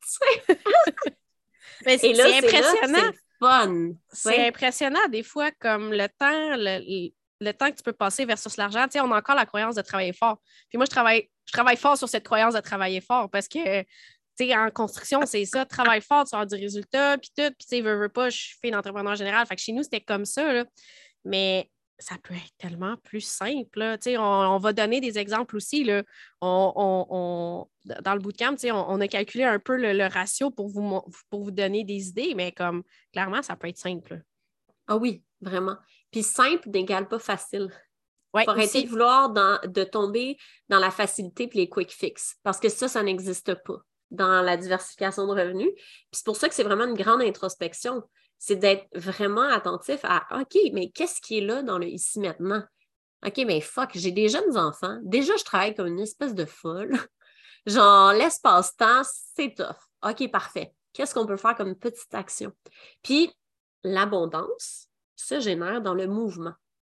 Mais Et là, c'est c'est là que impressionnant. c'est fun. C'est Ouais. impressionnant, des fois, comme le temps, le, le temps que tu peux passer versus l'argent. Tu sais, on a encore la croyance de travailler fort. Puis moi, je travaille, je travaille fort sur cette croyance de travailler fort parce que, tu sais, en construction, c'est ça, travaille fort, tu vas avoir du résultat, puis tout. Puis, tu sais, veux, veux pas, je suis fille d'entrepreneur général. Fait que chez nous, c'était comme ça, là. Mais ça peut être tellement plus simple, là. Tu sais, on, on va donner des exemples aussi, là. On, on, on- dans le bootcamp, tu sais, on, on a calculé un peu le, le ratio pour vous, mon- pour vous donner des idées, mais comme, clairement, ça peut être simple, là. Ah oui, vraiment. Puis simple n'égale pas facile. Oui, Faut arrêter aussi. de vouloir dans- de tomber dans la facilité et les quick fix. Parce que ça, ça n'existe pas dans la diversification de revenus. Puis c'est pour ça que c'est vraiment une grande introspection. C'est d'être vraiment attentif à OK, mais qu'est-ce qui est là dans le ici maintenant? OK, mais fuck, j'ai des jeunes enfants. Déjà, je travaille comme une espèce de folle. Genre, l'espace-temps, c'est tough. OK, parfait. Qu'est-ce qu'on peut faire comme petite action? Puis, l'abondance se génère dans le mouvement.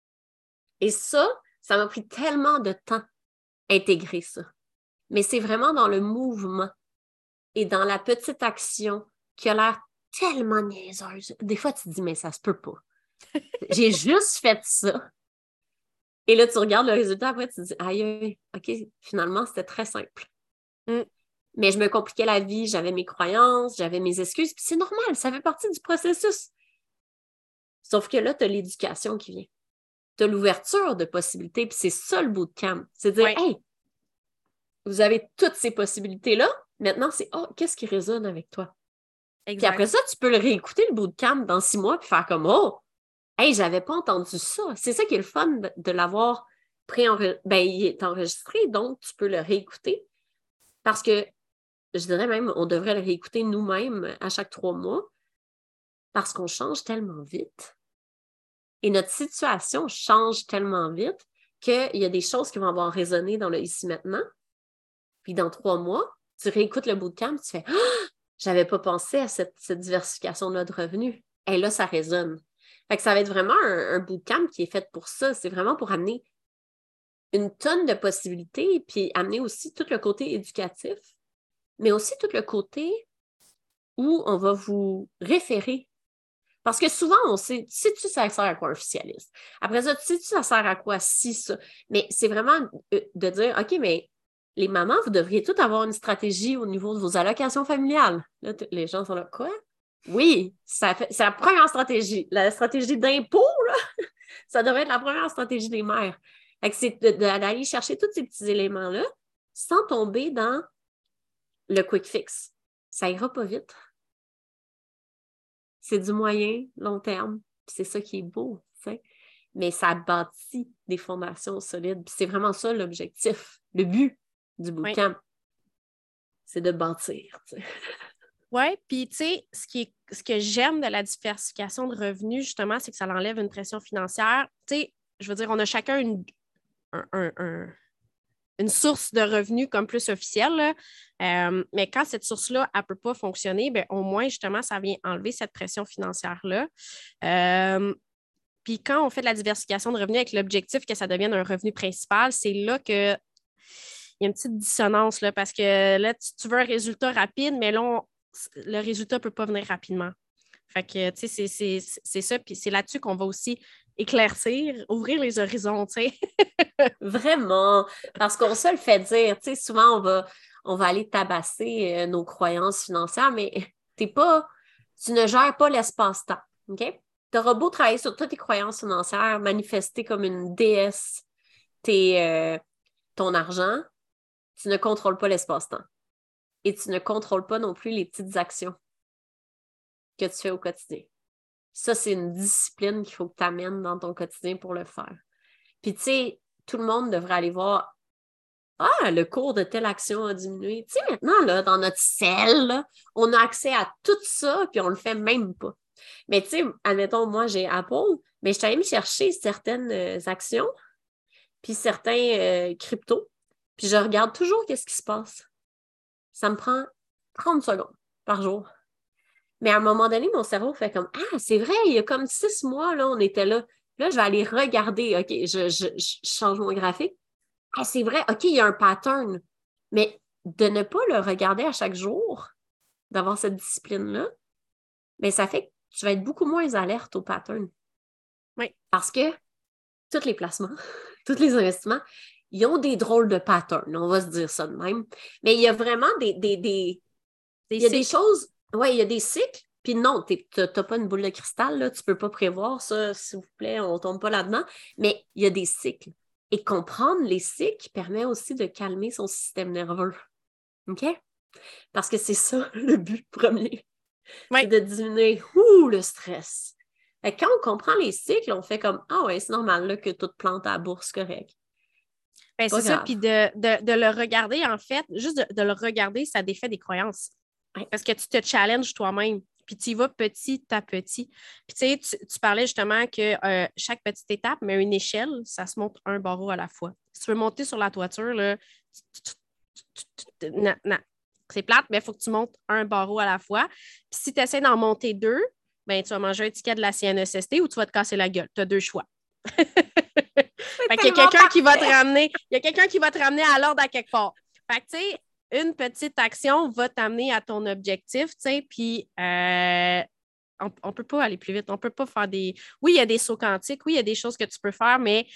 Et ça, ça m'a pris tellement de temps à intégrer ça. Mais c'est vraiment dans le mouvement et dans la petite action qui a l'air tellement niaiseuse. Des fois, tu te dis, mais ça se peut pas. J'ai juste fait ça. Et là, tu regardes le résultat, après, tu te dis, aïe, aïe, OK, finalement, c'était très simple. Mm. Mais je me compliquais la vie, j'avais mes croyances, j'avais mes excuses, puis c'est normal, ça fait partie du processus. Sauf que là, tu as l'éducation qui vient. Tu as l'ouverture de possibilités, puis c'est ça le bootcamp. C'est de dire, Ouais, hey, vous avez toutes ces possibilités-là. Maintenant, c'est, oh, qu'est-ce qui résonne avec toi? Puis après exact. ça, tu peux le réécouter, le bootcamp, dans six mois, puis faire comme, oh, hey, j'avais pas entendu ça. C'est ça qui est le fun de, de l'avoir pré-enregistré. Ben, il est enregistré, donc tu peux le réécouter. Parce que, je dirais même, on devrait le réécouter nous-mêmes à chaque trois mois, parce qu'on change tellement vite. Et notre situation change tellement vite qu'il y a des choses qui vont avoir résonné dans le ici-maintenant. Puis dans trois mois, tu réécoutes le bootcamp, tu fais « Ah! J'avais pas pensé à cette, cette diversification-là de revenus. » Et là, ça résonne. Fait que ça va être vraiment un, un bootcamp qui est fait pour ça. C'est vraiment pour amener une tonne de possibilités, puis amener aussi tout le côté éducatif, mais aussi tout le côté où on va vous référer. Parce que souvent, on sait, sais-tu ça sert à quoi un officialiste? Après ça, sais-tu ça sert à quoi si ça? Mais c'est vraiment de dire, OK, mais les mamans, vous devriez toutes avoir une stratégie au niveau de vos allocations familiales. Là, les gens sont là, quoi? Oui, ça fait, c'est la première stratégie. La stratégie d'impôt, là, ça devrait être la première stratégie des mères. Fait que c'est de, de, d'aller chercher tous ces petits éléments-là sans tomber dans le quick fix. Ça ira pas vite. C'est du moyen, long terme. C'est ça qui est beau, tu sais. Mais ça bâtit des fondations solides. Puis c'est vraiment ça l'objectif, le but du bootcamp. Oui. C'est de bâtir, tu sais. Oui, puis tu sais, ce, qui est, ce que j'aime de la diversification de revenus, justement, c'est que ça enlève une pression financière. Tu sais, je veux dire, on a chacun une, un, un, un, une source de revenus comme plus officielle, euh, mais quand cette source-là, elle ne peut pas fonctionner, bien, au moins, justement, ça vient enlever cette pression financière-là. Euh, puis quand on fait de la diversification de revenus avec l'objectif que ça devienne un revenu principal, c'est là que il y a une petite dissonance, là, parce que là, tu, tu veux un résultat rapide, mais là, on, le résultat ne peut pas venir rapidement. Fait que, tu sais, c'est, c'est, c'est ça. Puis c'est là-dessus qu'on va aussi éclaircir, ouvrir les horizons, tu sais. Vraiment. Parce qu'on se le fait dire, tu sais, souvent, on va, on va aller tabasser euh, nos croyances financières, mais t'es pas, tu ne gères pas l'espace-temps, OK? Tu auras beau travailler sur toutes tes croyances financières, manifester comme une déesse tes, euh, ton argent, tu ne contrôles pas l'espace-temps. Et tu ne contrôles pas non plus les petites actions que tu fais au quotidien. Ça, c'est une discipline qu'il faut que tu amènes dans ton quotidien pour le faire. Puis, tu sais, tout le monde devrait aller voir « Ah, le cours de telle action a diminué. » Tu sais, maintenant, là, dans notre cell, là, on a accès à tout ça, puis on le fait même pas. Mais tu sais, admettons, moi, j'ai Apple, mais je suis allée me chercher certaines euh, actions, puis certains euh, cryptos, puis je regarde toujours qu'est-ce qui se passe. Ça me prend trente secondes par jour. Mais à un moment donné, mon cerveau fait comme Ah, c'est vrai, il y a comme six mois, là, on était là. Là, je vais aller regarder. OK, je, je, je change mon graphique. Ah, c'est vrai, OK, il y a un pattern. Mais de ne pas le regarder à chaque jour, d'avoir cette discipline-là, mais ça fait que tu vas être beaucoup moins alerte au pattern. Oui. Parce que tous les placements, tous les investissements, ils ont des drôles de patterns, on va se dire ça de même. Mais il y a vraiment des... des, des, des il y a cycles. des choses... Oui, il y a des cycles. Puis non, tu n'as pas une boule de cristal, là, tu ne peux pas prévoir ça, s'il vous plaît, on ne tombe pas là-dedans. Mais il y a des cycles. Et comprendre les cycles permet aussi de calmer son système nerveux. OK? Parce que c'est ça le but premier. Oui. C'est de diminuer ouh, le stress. Et quand on comprend les cycles, on fait comme Ah ouais, c'est normal là, que toute plante à la bourse, correct. Ben, c'est ça, puis de, de, de le regarder, en fait, juste de, de le regarder, ça défait des croyances. Ouais. Parce que tu te challenges toi-même, puis tu y vas petit à petit. Puis tu sais, tu, tu parlais justement que euh, chaque petite étape, mais une échelle, ça se monte un barreau à la fois. Si tu veux monter sur la toiture, là, tu, tu, tu, tu, non, non. C'est plate, mais il faut que tu montes un barreau à la fois. Puis si tu essaies d'en monter deux, ben, tu vas manger un ticket de la C N E S T ou tu vas te casser la gueule. Tu as deux choix. Fait qu'il y a quelqu'un qui va te ramener, il y a quelqu'un qui va te ramener à l'ordre à quelque part. Fait que, tu sais, une petite action va t'amener à ton objectif, tu sais, puis euh, on ne peut pas aller plus vite. On ne peut pas faire des... Oui, il y a des sauts quantiques, oui, il y a des choses que tu peux faire, mais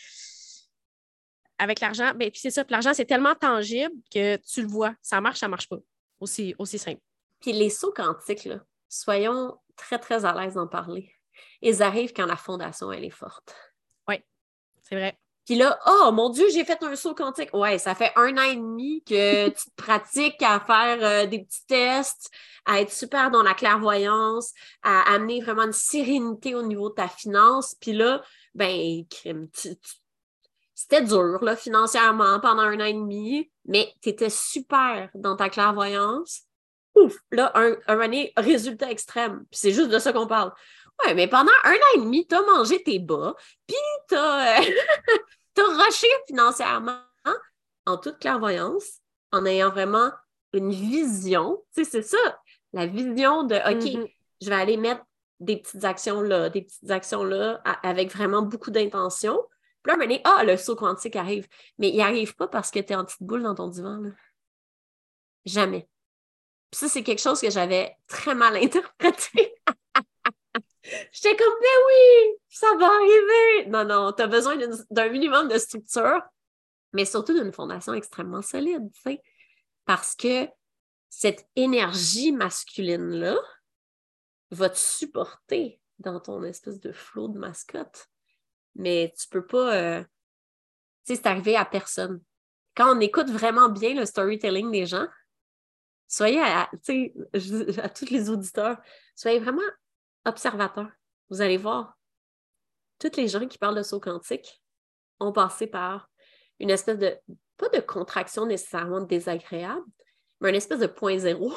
avec l'argent, ben, puis c'est ça, puis l'argent, c'est tellement tangible que tu le vois. Ça marche, ça ne marche pas. Aussi, aussi simple. Puis les sauts quantiques, là, soyons très, très à l'aise d'en parler. Ils arrivent quand la fondation, elle est forte. Oui, c'est vrai. Puis là, oh mon Dieu, j'ai fait un saut quantique. Ouais, ça fait un an et demi que tu te pratiques à faire euh, des petits tests, à être super dans la clairvoyance, à amener vraiment une sérénité au niveau de ta finance. Puis là, ben, crime, tu, tu... c'était dur, là, financièrement, pendant un an et demi, mais tu étais super dans ta clairvoyance. Ouf, là, un, un année, résultat extrême. Puis c'est juste de ça qu'on parle. Ouais, mais pendant un an et demi, t'as mangé tes bas, puis t'as... Euh... T'as rushé financièrement en toute clairvoyance, en ayant vraiment une vision. Tu sais, c'est ça, la vision de OK, mm-hmm. je vais aller mettre des petites actions là, des petites actions là, à, avec vraiment beaucoup d'intention. Puis là, un moment donné, ah, le saut quantique arrive. Mais il n'arrive pas parce que tu es en petite boule dans ton divan. Là. Jamais. Puis ça, c'est quelque chose que j'avais très mal interprété. J'étais comme, mais oui, ça va arriver. Non, non, tu as besoin d'un minimum de structure, mais surtout d'une fondation extrêmement solide, tu sais, parce que cette énergie masculine-là va te supporter dans ton espèce de flot de mascotte. Mais tu peux pas... Euh... Tu sais, c'est arrivé à personne. Quand on écoute vraiment bien le storytelling des gens, soyez à, tu sais, à tous les auditeurs, soyez vraiment observateurs. Vous allez voir, toutes les gens qui parlent de saut quantique ont passé par une espèce de, pas de contraction nécessairement désagréable, mais une espèce de point zéro.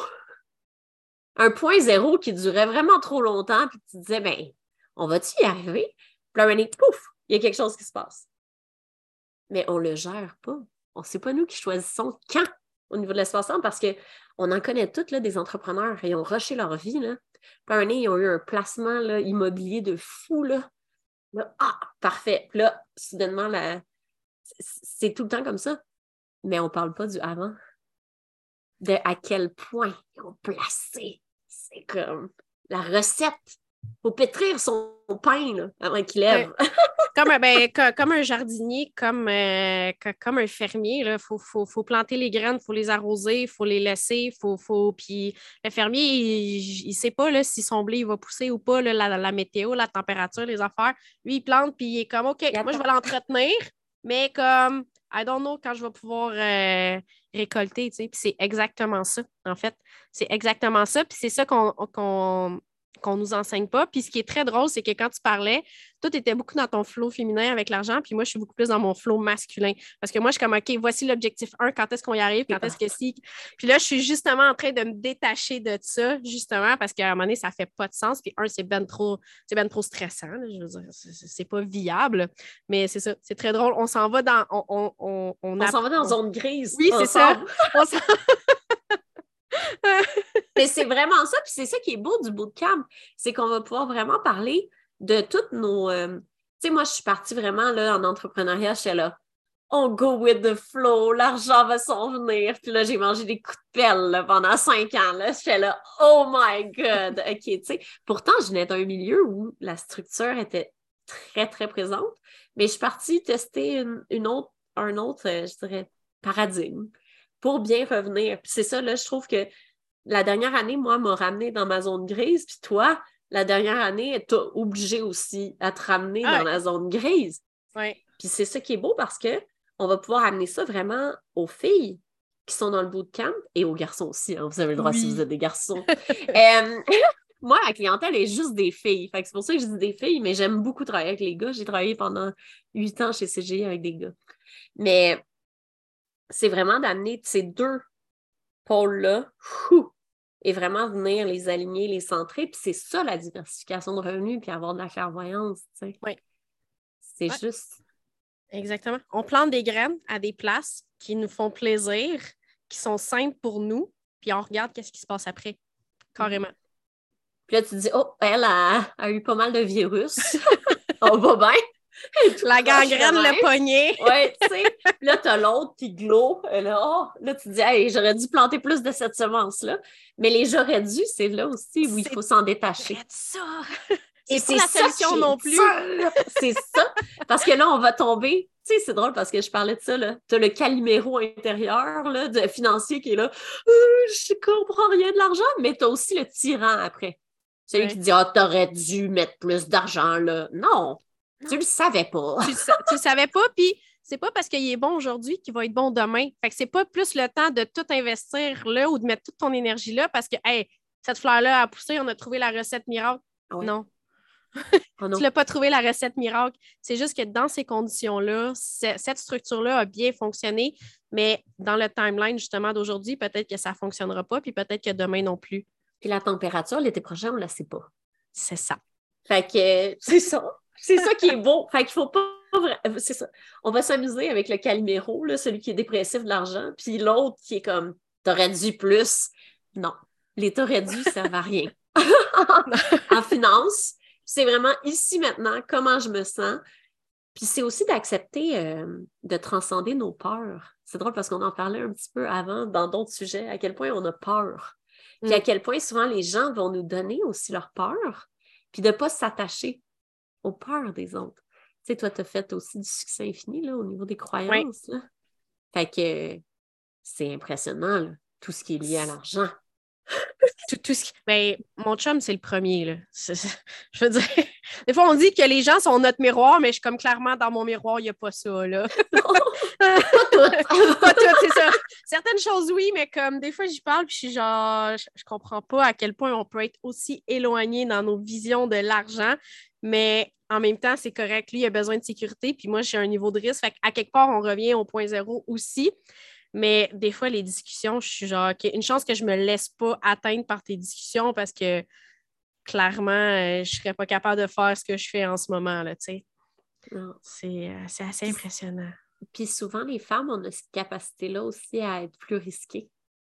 Un point zéro qui durait vraiment trop longtemps, puis tu te disais, ben, on va-tu y arriver? Puis là, pouf, il y a quelque chose qui se passe. Mais on le gère pas. On sait pas nous qui choisissons quand au niveau de l'espace-temps, parce qu'on en connaît toutes là, des entrepreneurs, ils ont rushé leur vie. Là. Puis un ils ont eu un placement là, immobilier de fou. Là. Là, ah, parfait. Puis là, soudainement, la... c'est tout le temps comme ça. Mais on ne parle pas du avant. De à quel point ils ont placé. C'est comme la recette. Il faut pétrir son pain là, avant qu'il lève. Ouais. Comme, un, ben, comme un jardinier, comme, euh, comme un fermier, il faut, faut, faut planter les graines, il faut les arroser, il faut les laisser. Faut, faut... Puis le fermier, il ne sait pas là, si son blé il va pousser ou pas, là, la, la météo, la température, les affaires. Lui, il plante, puis il est comme, OK, moi, je vais l'entretenir, mais comme, I don't know quand je vais pouvoir euh, récolter. Tu sais. Puis c'est exactement ça, en fait. C'est exactement ça. Puis c'est ça qu'on, qu'on, qu'on nous enseigne pas. Puis ce qui est très drôle, c'est que quand tu parlais, toi, tu étais beaucoup dans ton flow féminin avec l'argent, puis moi, je suis beaucoup plus dans mon flow masculin. Parce que moi, je suis comme, OK, voici l'objectif un, quand est-ce qu'on y arrive, quand est-ce que si. Puis là, je suis justement en train de me détacher de ça, justement, parce qu'à un moment donné, ça fait pas de sens. Puis un, c'est ben trop, c'est ben trop stressant. Là, je veux dire, c'est, c'est pas viable. Mais c'est ça, c'est très drôle. On s'en va dans. On, on, on, On on s'en va dans on... zone grise. Oui, c'est ça. On s'en... Mais c'est vraiment ça, puis c'est ça qui est beau du bootcamp, c'est qu'on va pouvoir vraiment parler de toutes nos... Euh... Tu sais, moi, je suis partie vraiment là, en entrepreneuriat, j'étais là, on go with the flow, l'argent va s'en venir. Puis là, j'ai mangé des coups de pelle là, pendant cinq ans. Là. J'étais là, oh my God! OK, tu sais. Pourtant, je venais d'un milieu où la structure était très, très présente, mais je suis partie tester une, une autre, un autre, euh, je dirais, paradigme pour bien revenir. Puis c'est ça, là, je trouve que la dernière année, moi, m'a ramené dans ma zone grise, puis toi, la dernière année, t'as obligé aussi à te ramener ah, dans la zone grise. Ouais. Puis c'est ça qui est beau parce que on va pouvoir amener ça vraiment aux filles qui sont dans le bootcamp et aux garçons aussi. Hein. Vous avez le droit Oui. si vous êtes des garçons. euh, moi, la clientèle est juste des filles. Fait que c'est pour ça que je dis des filles, mais j'aime beaucoup travailler avec les gars. J'ai travaillé pendant huit ans chez C G I avec des gars. Mais c'est vraiment d'amener ces deux pôles-là fou, et vraiment venir les aligner, les centrer. Puis c'est ça, la diversification de revenus, puis avoir de la clairvoyance, tu sais. Oui. C'est Ouais. juste... Exactement. On plante des graines à des places qui nous font plaisir, qui sont simples pour nous, puis on regarde qu'est-ce qui se passe après, carrément. Puis là, tu te dis, oh, elle a, a eu pas mal de virus. On va bien. La gangrène, le poignet. Oui, tu sais. Puis là, t'as l'autre qui glow. Là, oh, là, tu te dis, hey, j'aurais dû planter plus de cette semence-là. Mais les j'aurais dû, c'est là aussi où il faut s'en détacher. C'est ça. Et c'est pas la solution non plus. C'est ça. Parce que là, on va tomber. Tu sais, c'est drôle parce que je parlais de ça, là. Tu as le Calimero intérieur, là, de financier qui est là. Euh, je comprends rien de l'argent, mais tu as aussi le tyran après. Celui ouais. qui dit, ah, oh, t'aurais dû mettre plus d'argent, là. Non, non. Tu le savais pas. tu, tu le savais pas, puis c'est pas parce qu'il est bon aujourd'hui qu'il va être bon demain. Fait que c'est pas plus le temps de tout investir là ou de mettre toute ton énergie là parce que, hey, cette fleur-là a poussé, on a trouvé la recette miracle. Ouais. Non. Oh non. Tu l'as pas trouvé la recette miracle. C'est juste que dans ces conditions-là, cette structure-là a bien fonctionné, mais dans le timeline justement d'aujourd'hui, peut-être que ça ne fonctionnera pas, puis peut-être que demain non plus. Puis la température, l'été prochain, on ne la sait pas. C'est ça. Fait que c'est ça. C'est ça qui est beau. Fait qu'il faut pas... C'est ça. On va s'amuser avec le Calimero, là, celui qui est dépressif de l'argent, puis l'autre qui est comme t'aurais dû plus. Non. Les t'aurais dû servent à rien. En finance, c'est vraiment ici maintenant comment je me sens. Puis c'est aussi d'accepter euh, de transcender nos peurs. C'est drôle parce qu'on en parlait un petit peu avant dans d'autres sujets, à quel point on a peur. Puis mm. à quel point souvent les gens vont nous donner aussi leur peur, puis de ne pas s'attacher aux peurs des autres. Tu sais, toi, tu as fait aussi du succès infini là, au niveau des croyances. Oui. Là. Fait que c'est impressionnant, là, tout ce qui est lié à l'argent. Tout, tout ce qui... Ben, mon chum, c'est le premier. Là. C'est, c'est... Je veux dire, des fois, on dit que les gens sont notre miroir, mais je suis comme clairement dans mon miroir, il n'y a pas ça. Là. Pas tout. Pas tout, c'est ça. Certaines choses, oui, mais comme des fois, j'y parle, puis je suis genre, je, je comprends pas à quel point on peut être aussi éloigné dans nos visions de l'argent, mais en même temps, c'est correct. Lui, il a besoin de sécurité, puis moi, j'ai un niveau de risque. Fait qu'à quelque part, on revient au point zéro aussi. Mais des fois, les discussions, je suis genre, okay, une chance que je ne me laisse pas atteindre par tes discussions parce que clairement, euh, je ne serais pas capable de faire ce que je fais en ce moment. Là, c'est, euh, c'est assez impressionnant. Puis souvent, les femmes, on a cette capacité-là aussi à être plus risquées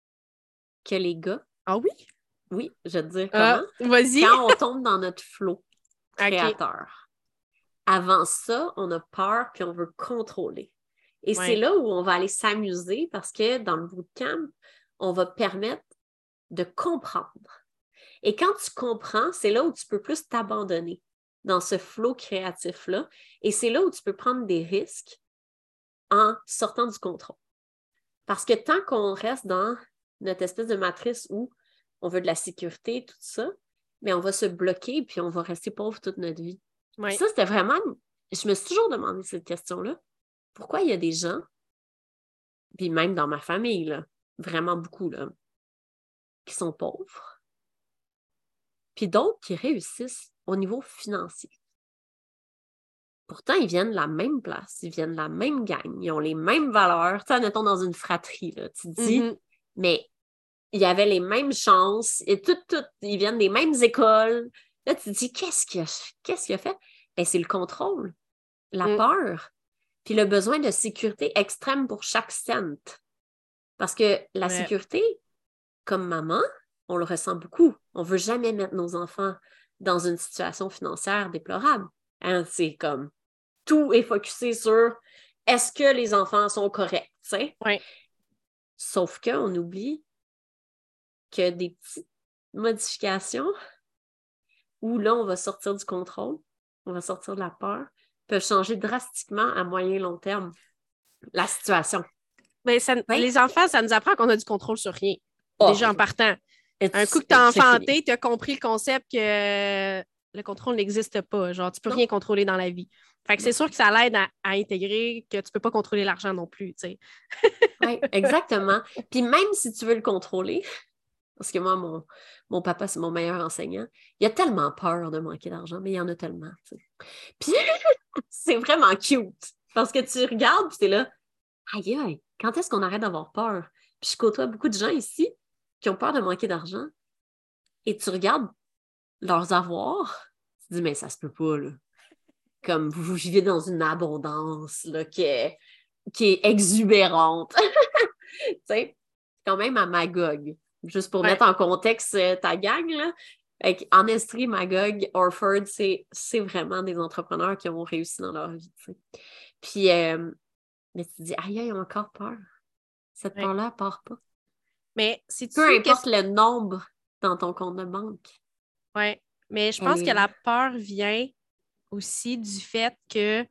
que les gars. Ah oui? Oui, je vais te dire comment. Euh, vas-y. Quand on tombe dans notre flot créateur. Okay. Avant ça, on a peur puis on veut contrôler. Et ouais. c'est là où on va aller s'amuser parce que dans le bootcamp, on va permettre de comprendre. Et quand tu comprends, c'est là où tu peux plus t'abandonner dans ce flot créatif-là. Et c'est là où tu peux prendre des risques en sortant du contrôle. Parce que tant qu'on reste dans notre espèce de matrice où on veut de la sécurité, tout ça, mais on va se bloquer puis on va rester pauvre toute notre vie. Ouais. Ça, c'était vraiment... Je me suis toujours demandé cette question-là. Pourquoi il y a des gens, puis même dans ma famille, là, vraiment beaucoup, là, qui sont pauvres, puis d'autres qui réussissent au niveau financier. Pourtant, ils viennent de la même place, ils viennent de la même gang, ils ont les mêmes valeurs. Tu sais, admettons dans une fratrie, là, tu te dis, Mm-hmm. mais il y avait les mêmes chances, et tout, tout, ils viennent des mêmes écoles. Là, tu te dis, qu'est-ce qu'il a, qu'est-ce qu'il a fait? Ben, c'est le contrôle, la Mm. peur, puis le besoin de sécurité extrême pour chaque cent. Parce que la Ouais. sécurité, comme maman, on le ressent beaucoup. On ne veut jamais mettre nos enfants dans une situation financière déplorable. Hein? C'est comme tout est focusé sur est-ce que les enfants sont corrects, tu sais? Ouais. Sauf qu'on oublie que des petites modifications où là, on va sortir du contrôle, on va sortir de la peur, peuvent changer drastiquement à moyen et long terme la situation. Mais ça, Oui? les enfants, ça nous apprend qu'on a du contrôle sur rien. Oh, Déjà en partant. Un coup que tu as enfanté, tu as compris le concept que le contrôle n'existe pas. Genre, tu peux non. rien contrôler dans la vie. Fait que c'est sûr que ça l'aide à, à intégrer que tu peux pas contrôler l'argent non plus, tu sais. Oui, exactement. Puis même si tu veux le contrôler, parce que moi, mon, mon papa, c'est mon meilleur enseignant, il a tellement peur de manquer d'argent, mais il y en a tellement, tu sais. Puis c'est vraiment cute, parce que tu regardes, puis t'es là, aïe, aïe, quand est-ce qu'on arrête d'avoir peur? Puis je côtoie beaucoup de gens ici qui ont peur de manquer d'argent, et tu regardes leurs avoirs, tu te dis, mais ça se peut pas, là. Comme vous vivez dans une abondance, là, qui est, qui est exubérante. Tu sais, quand même à Magog. Juste pour Ouais. mettre en contexte euh, ta gang, là. En Estrie, Magog, Orford, c'est, c'est vraiment des entrepreneurs qui ont réussi dans leur vie. Tu sais. Puis, euh, mais tu te dis, aïe, ils ont encore peur. Cette Ouais. peur-là, elle part pas. Mais si tu Peu importe le nombre dans ton compte de banque. Oui, mais je Elle pense est que là. la peur vient aussi du fait que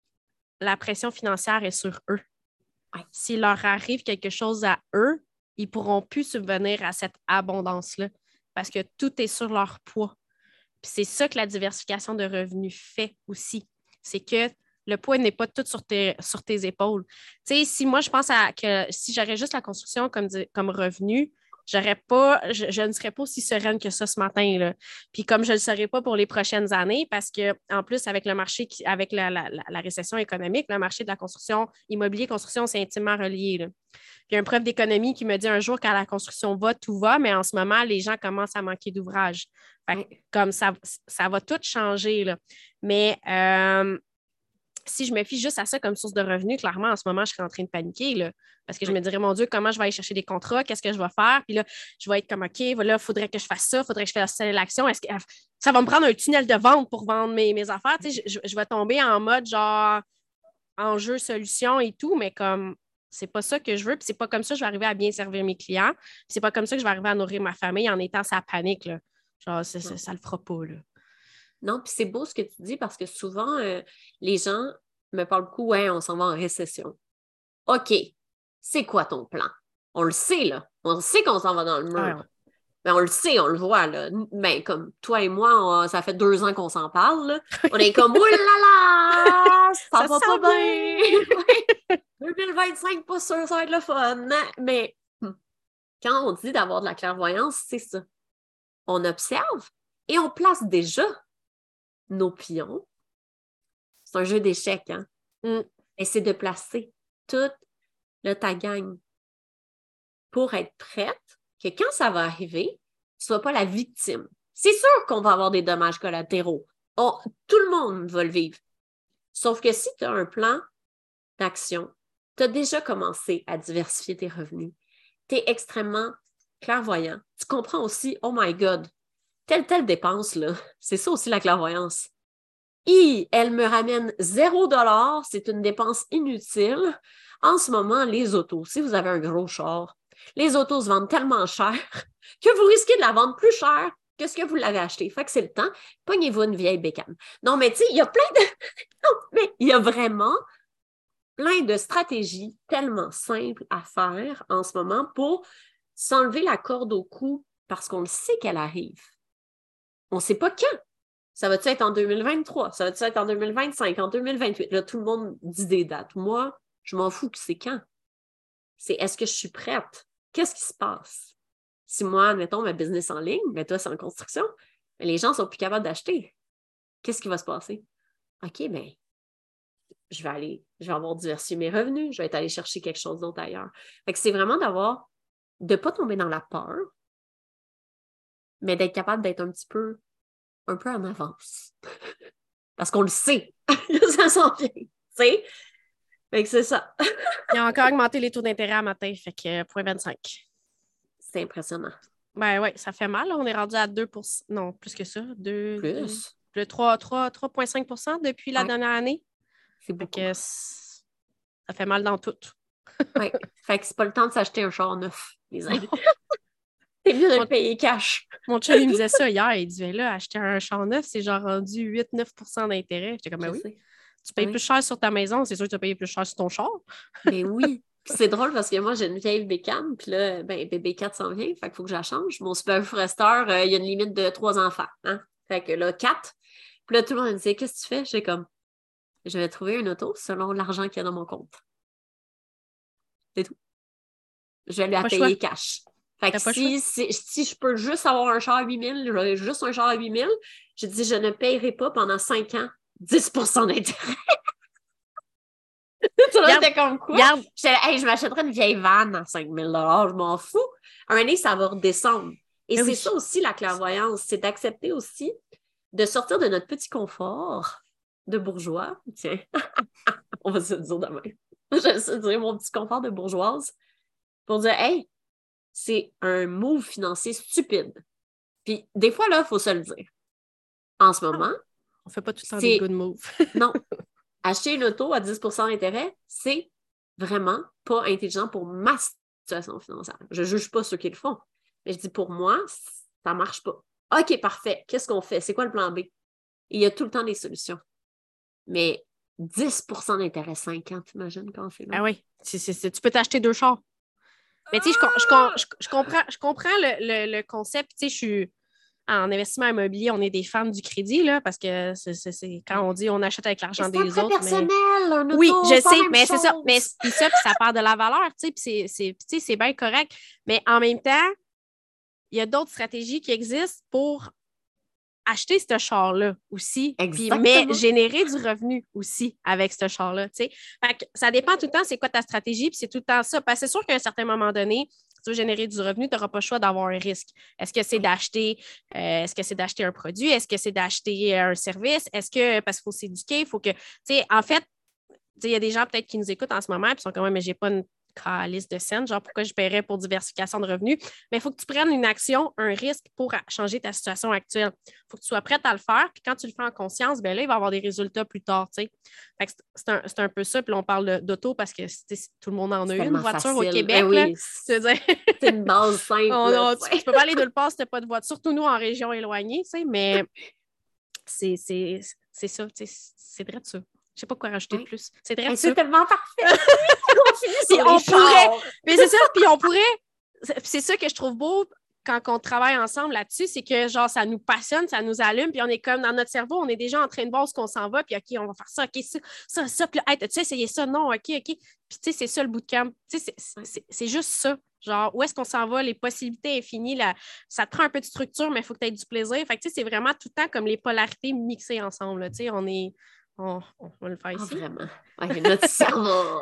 la pression financière est sur eux. Ouais. S'il leur arrive quelque chose à eux, ils ne pourront plus subvenir à cette abondance-là parce que tout est sur leur poids. Puis c'est ça que la diversification de revenus fait aussi. C'est que le poids n'est pas tout sur tes, sur tes épaules. Tu sais, si moi, je pense à que si j'aurais juste la construction comme, comme revenu, j'aurais pas, je, je ne serais pas aussi sereine que ça ce matin, là. Puis comme je ne le serai pas pour les prochaines années, parce que en plus, avec le marché, qui, avec la, la, la récession économique, le marché de la construction, immobilier, construction, c'est intimement relié, là. Puis il y a un prof d'économie qui me dit un jour, quand la construction va, tout va, mais en ce moment, les gens commencent à manquer d'ouvrage. Fait que, Ouais. comme ça, ça va tout changer, là. Mais euh, si je me fie juste à ça comme source de revenus, clairement, en ce moment, je serais en train de paniquer, là, parce que je Ouais. me dirais, mon Dieu, comment je vais aller chercher des contrats? Qu'est-ce que je vais faire? Puis là, je vais être comme, OK, voilà, il faudrait que je fasse ça, il faudrait que je fasse l'action. Est-ce que ça va me prendre un tunnel de vente pour vendre mes, mes affaires? Tu sais, je, je vais tomber en mode genre enjeu, solution et tout, mais comme c'est pas ça que je veux, puis c'est pas comme ça que je vais arriver à bien servir mes clients, puis c'est pas comme ça que je vais arriver à nourrir ma famille en étant sa panique, là. Genre, ça, ça, ça le fera pas, là. Non, puis c'est beau ce que tu dis parce que souvent, euh, les gens me parlent beaucoup, ouais, on s'en va en récession. OK, c'est quoi ton plan? On le sait, là. On sait qu'on s'en va dans le mur. Ah ouais. Mais on le sait, on le voit, là. Mais comme toi et moi, on- ça fait deux ans qu'on s'en parle, là. On est comme, oh là là, ça, Ça va sent pas bien. bien. deux mille vingt-cinq, pas sûr, ça va être le fun. Mais quand on dit d'avoir de la clairvoyance, c'est ça. On observe et on place déjà nos pions. C'est un jeu d'échecs, hein? Mm. Et c'est de placer toute le ta gang pour être prête que quand ça va arriver, tu ne sois pas la victime. C'est sûr qu'on va avoir des dommages collatéraux. On, tout le monde va le vivre. Sauf que si tu as un plan d'action, tu as déjà commencé à diversifier tes revenus. Tu es extrêmement clairvoyant. Tu comprends aussi, oh my God, telle, telle dépense, là, c'est ça aussi la clairvoyance. Et elle me ramène zéro dollar, c'est une dépense inutile. En ce moment, les autos, si vous avez un gros char, les autos se vendent tellement cher que vous risquez de la vendre plus cher que ce que vous l'avez acheté. Fait que c'est le temps. Pognez-vous une vieille bécane. Non, mais tu sais, il y a plein de... non, mais il y a vraiment plein de stratégies tellement simples à faire en ce moment pour s'enlever la corde au cou parce qu'on le sait qu'elle arrive. On ne sait pas quand. Ça va-tu être en deux mille vingt-trois? Ça va-tu être en deux mille vingt-cinq, en deux mille vingt-huit? Là, tout le monde dit des dates. Moi, je m'en fous que c'est quand. C'est est-ce que je suis prête? Qu'est-ce qui se passe? Si moi, admettons, ma business en ligne, mais toi, c'est en construction, Mais les gens ne sont plus capables d'acheter. Qu'est-ce qui va se passer? OK, bien, je vais aller, je vais avoir diversifié mes revenus, je vais être allé chercher quelque chose d'autre ailleurs. Fait que c'est vraiment d'avoir, de ne pas tomber dans la peur, mais d'être capable d'être un petit peu, un peu en avance. Parce qu'on le sait, ça s'en vient, tu sais? Fait que c'est ça. Ils ont encore augmenté les taux d'intérêt à matin, fait que zéro virgule vingt-cinq. C'est impressionnant. Ben oui, ça fait mal. Là. On est rendu à deux pour cent. Non, plus que ça. deux, deux, Plus. le trois virgule cinq pour cent depuis la Ouais. dernière année. C'est Fait beaucoup. que ça fait mal dans tout. Oui. Fait que c'est pas le temps de s'acheter un char neuf, les amis. C'est mieux de le payer cash. Mon chum, il me disait ça hier. Il disait là, acheter un char neuf, c'est genre rendu huit à neuf pour cent d'intérêt. J'étais comme, ben oui. sais. Tu payes Oui. plus cher sur ta maison, c'est sûr que tu vas payer plus cher sur ton char. Ben oui. Puis c'est drôle parce que moi, j'ai une vieille bécane, puis là, ben, bébé quatre s'en vient, fait qu'il faut que je la change. Mon Subaru Forester, euh, il y a une limite de trois enfants. Hein? Fait que là, quatre. Puis là, tout le monde me disait, qu'est-ce que tu fais? J'ai comme, je vais trouver une auto selon l'argent qu'il y a dans mon compte. C'est tout. Je vais lui la payer cash. Fait que si, si, si je peux juste avoir un char à huit mille, j'aurai juste un char à huit mille, je dis, je ne paierai pas pendant cinq ans dix pour cent d'intérêt. Tu vois, c'était comme quoi? Garde. J'étais hey, je m'achèterais une vieille vanne à cinq mille dollars, je m'en fous. Un année, ça va redescendre. Et Mais c'est oui. ça aussi la clairvoyance, c'est d'accepter aussi de sortir de notre petit confort de bourgeois. Tiens, on va se le dire demain. Je vais dire mon petit confort de bourgeoise pour dire, hey, c'est un move financier stupide. Puis des fois, là, il faut se le dire. En ce moment, on fait pas tout le temps des good moves. Non. Acheter une auto à dix pour cent d'intérêt, c'est vraiment pas intelligent pour ma situation financière. Je ne juge pas ceux qui le font. Mais je dis, pour moi, ça ne marche pas. OK, parfait. Qu'est-ce qu'on fait? C'est quoi le plan B? Il y a tout le temps des solutions. Mais dix pour cent d'intérêt, cinq ans, t'imagines quand c'est là? Ah oui. C'est, c'est, c'est, tu peux t'acheter deux chars. Mais tu sais, je, je, je, je, comprends, je comprends le, le, le concept. Tu sais, je suis en investissement immobilier, on est des fans du crédit, là, parce que c'est, c'est, c'est quand on dit on achète avec l'argent des autres. C'est personnel, mais... un auto, oui, je sais, mais chose. c'est ça. Mais puis ça, puis ça part de la valeur, tu sais, puis c'est, c'est, tu sais, c'est bien correct. Mais en même temps, il y a d'autres stratégies qui existent pour acheter ce char-là aussi, puis, mais générer du revenu aussi avec ce char-là, tu sais. Fait que ça dépend tout le temps c'est quoi ta stratégie, puis c'est tout le temps ça. Parce que c'est sûr qu'à un certain moment donné, si tu veux générer du revenu, tu n'auras pas le choix d'avoir un risque. Est-ce que c'est d'acheter, euh, est-ce que c'est d'acheter un produit? Est-ce que c'est d'acheter un service? Est-ce que, parce qu'il faut s'éduquer, il faut que, tu sais, en fait, il y a des gens peut-être qui nous écoutent en ce moment, puis sont comme, mais j'ai pas une calice de scène, genre pourquoi je paierais pour diversification de revenus, mais il faut que tu prennes une action, un risque pour changer ta situation actuelle. Il faut que tu sois prête à le faire, puis quand tu le fais en conscience, bien là, il va y avoir des résultats plus tard, tu sais. Fait que c'est, un, c'est un peu ça, puis là, on parle d'auto parce que tout le monde en a une voiture facile. Au Québec, oui, là. C'est, c'est une base simple. on, on, tu, tu peux pas aller nulle part si tu n'as pas de voiture, surtout nous en région éloignée, tu sais, mais c'est, c'est, c'est ça, tu sais, c'est vrai de ça. Je ne sais pas quoi rajouter oui. de plus. C'est, hey, c'est tellement parfait. on, on pourrait, mais c'est ça, puis on pourrait, c'est ça que je trouve beau quand on travaille ensemble là-dessus, c'est que genre ça nous passionne, ça nous allume, puis on est comme dans notre cerveau, on est déjà en train de voir ce qu'on s'en va, puis OK, on va faire ça, OK, ça, ça, ça, puis là, hey, as-tu essayé ça? Non, OK, OK. Puis tu sais, c'est ça le bootcamp. Tu sais, c'est, c'est, c'est juste ça. Genre, où est-ce qu'on s'en va? Les possibilités infinies, là, ça te prend un peu de structure, mais il faut que tu aies du plaisir. Fait que tu sais, c'est vraiment tout le temps comme les polarités mixées ensemble. Là. Tu sais, on est. On, on va le faire ici. Oh, vraiment. Ouais, notre cerveau.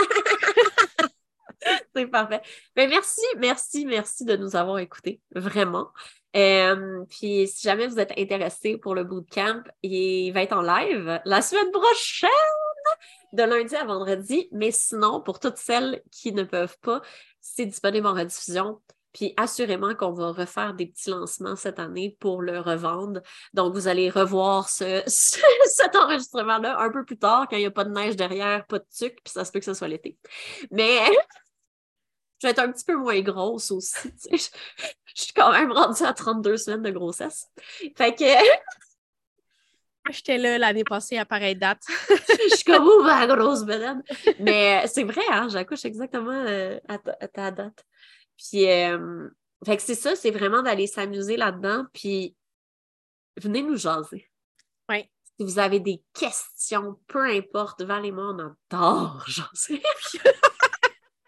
C'est parfait. Mais merci, merci, merci de nous avoir écoutés. Vraiment. Euh, puis si jamais vous êtes intéressés pour le bootcamp, il va être en live la semaine prochaine, de lundi à vendredi. Mais sinon, pour toutes celles qui ne peuvent pas, c'est disponible en rediffusion. Puis assurément qu'on va refaire des petits lancements cette année pour le revendre. Donc, vous allez revoir ce, ce, cet enregistrement-là un peu plus tard, quand il n'y a pas de neige derrière, pas de tuque, puis ça se peut que ce soit l'été. Mais je vais être un petit peu moins grosse aussi. Tu sais. Je, je suis quand même rendue à trente-deux semaines de grossesse. Fait que... J'étais là l'année passée à pareille date. Je suis comme, ouh, ma grosse bedaine. Mais c'est vrai, hein, j'accouche exactement euh, à, ta, à ta date. Puis, euh, fait que c'est ça, c'est vraiment d'aller s'amuser là-dedans, puis venez nous jaser. Oui. Si vous avez des questions, peu importe, Val et moi, on adore jaser.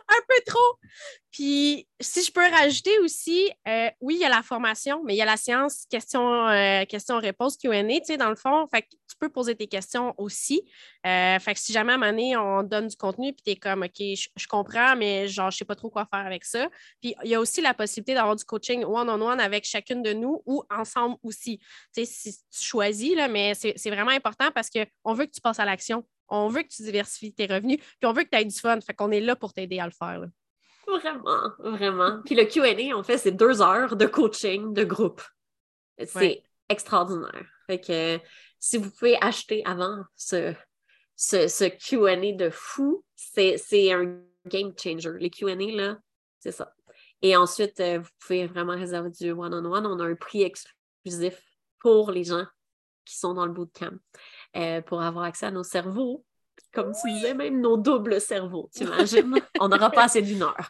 un peu trop. Puis, si je peux rajouter aussi, euh, oui, il y a la formation, mais il y a la séance question, euh, question-réponse Q and A, tu sais, dans le fond. Fait que tu peux poser tes questions aussi. Euh, fait que si jamais à un moment donné, on donne du contenu, puis tu es comme, OK, je, je comprends, mais genre, je sais pas trop quoi faire avec ça. Puis, il y a aussi la possibilité d'avoir du coaching one-on-one avec chacune de nous ou ensemble aussi. Tu sais, si tu choisis, là, mais c'est, c'est vraiment important parce qu'on veut que tu passes à l'action. On veut que tu diversifies tes revenus, puis on veut que tu aies du fun. Fait qu'on est là pour t'aider à le faire, là. Vraiment, vraiment. Puis le Q and A, en fait, c'est deux heures de coaching de groupe. C'est Ouais. extraordinaire. Fait que si vous pouvez acheter avant ce, ce, ce Q and A de fou, c'est, c'est un game changer. Les Q and A, là, c'est ça. Et ensuite, euh, vous pouvez vraiment réserver du one-on-one. On a un prix exclusif pour les gens qui sont dans le bootcamp euh, pour avoir accès à nos cerveaux. Comme tu disais, même nos doubles cerveaux, tu imagines? On n'aura pas assez d'une heure.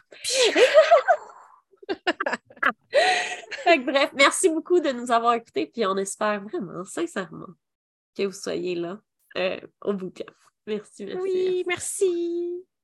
Fait que bref, merci beaucoup de nous avoir écoutés, puis on espère vraiment, sincèrement, que vous soyez là euh, au bootcamp. Merci, merci, Oui, merci. merci.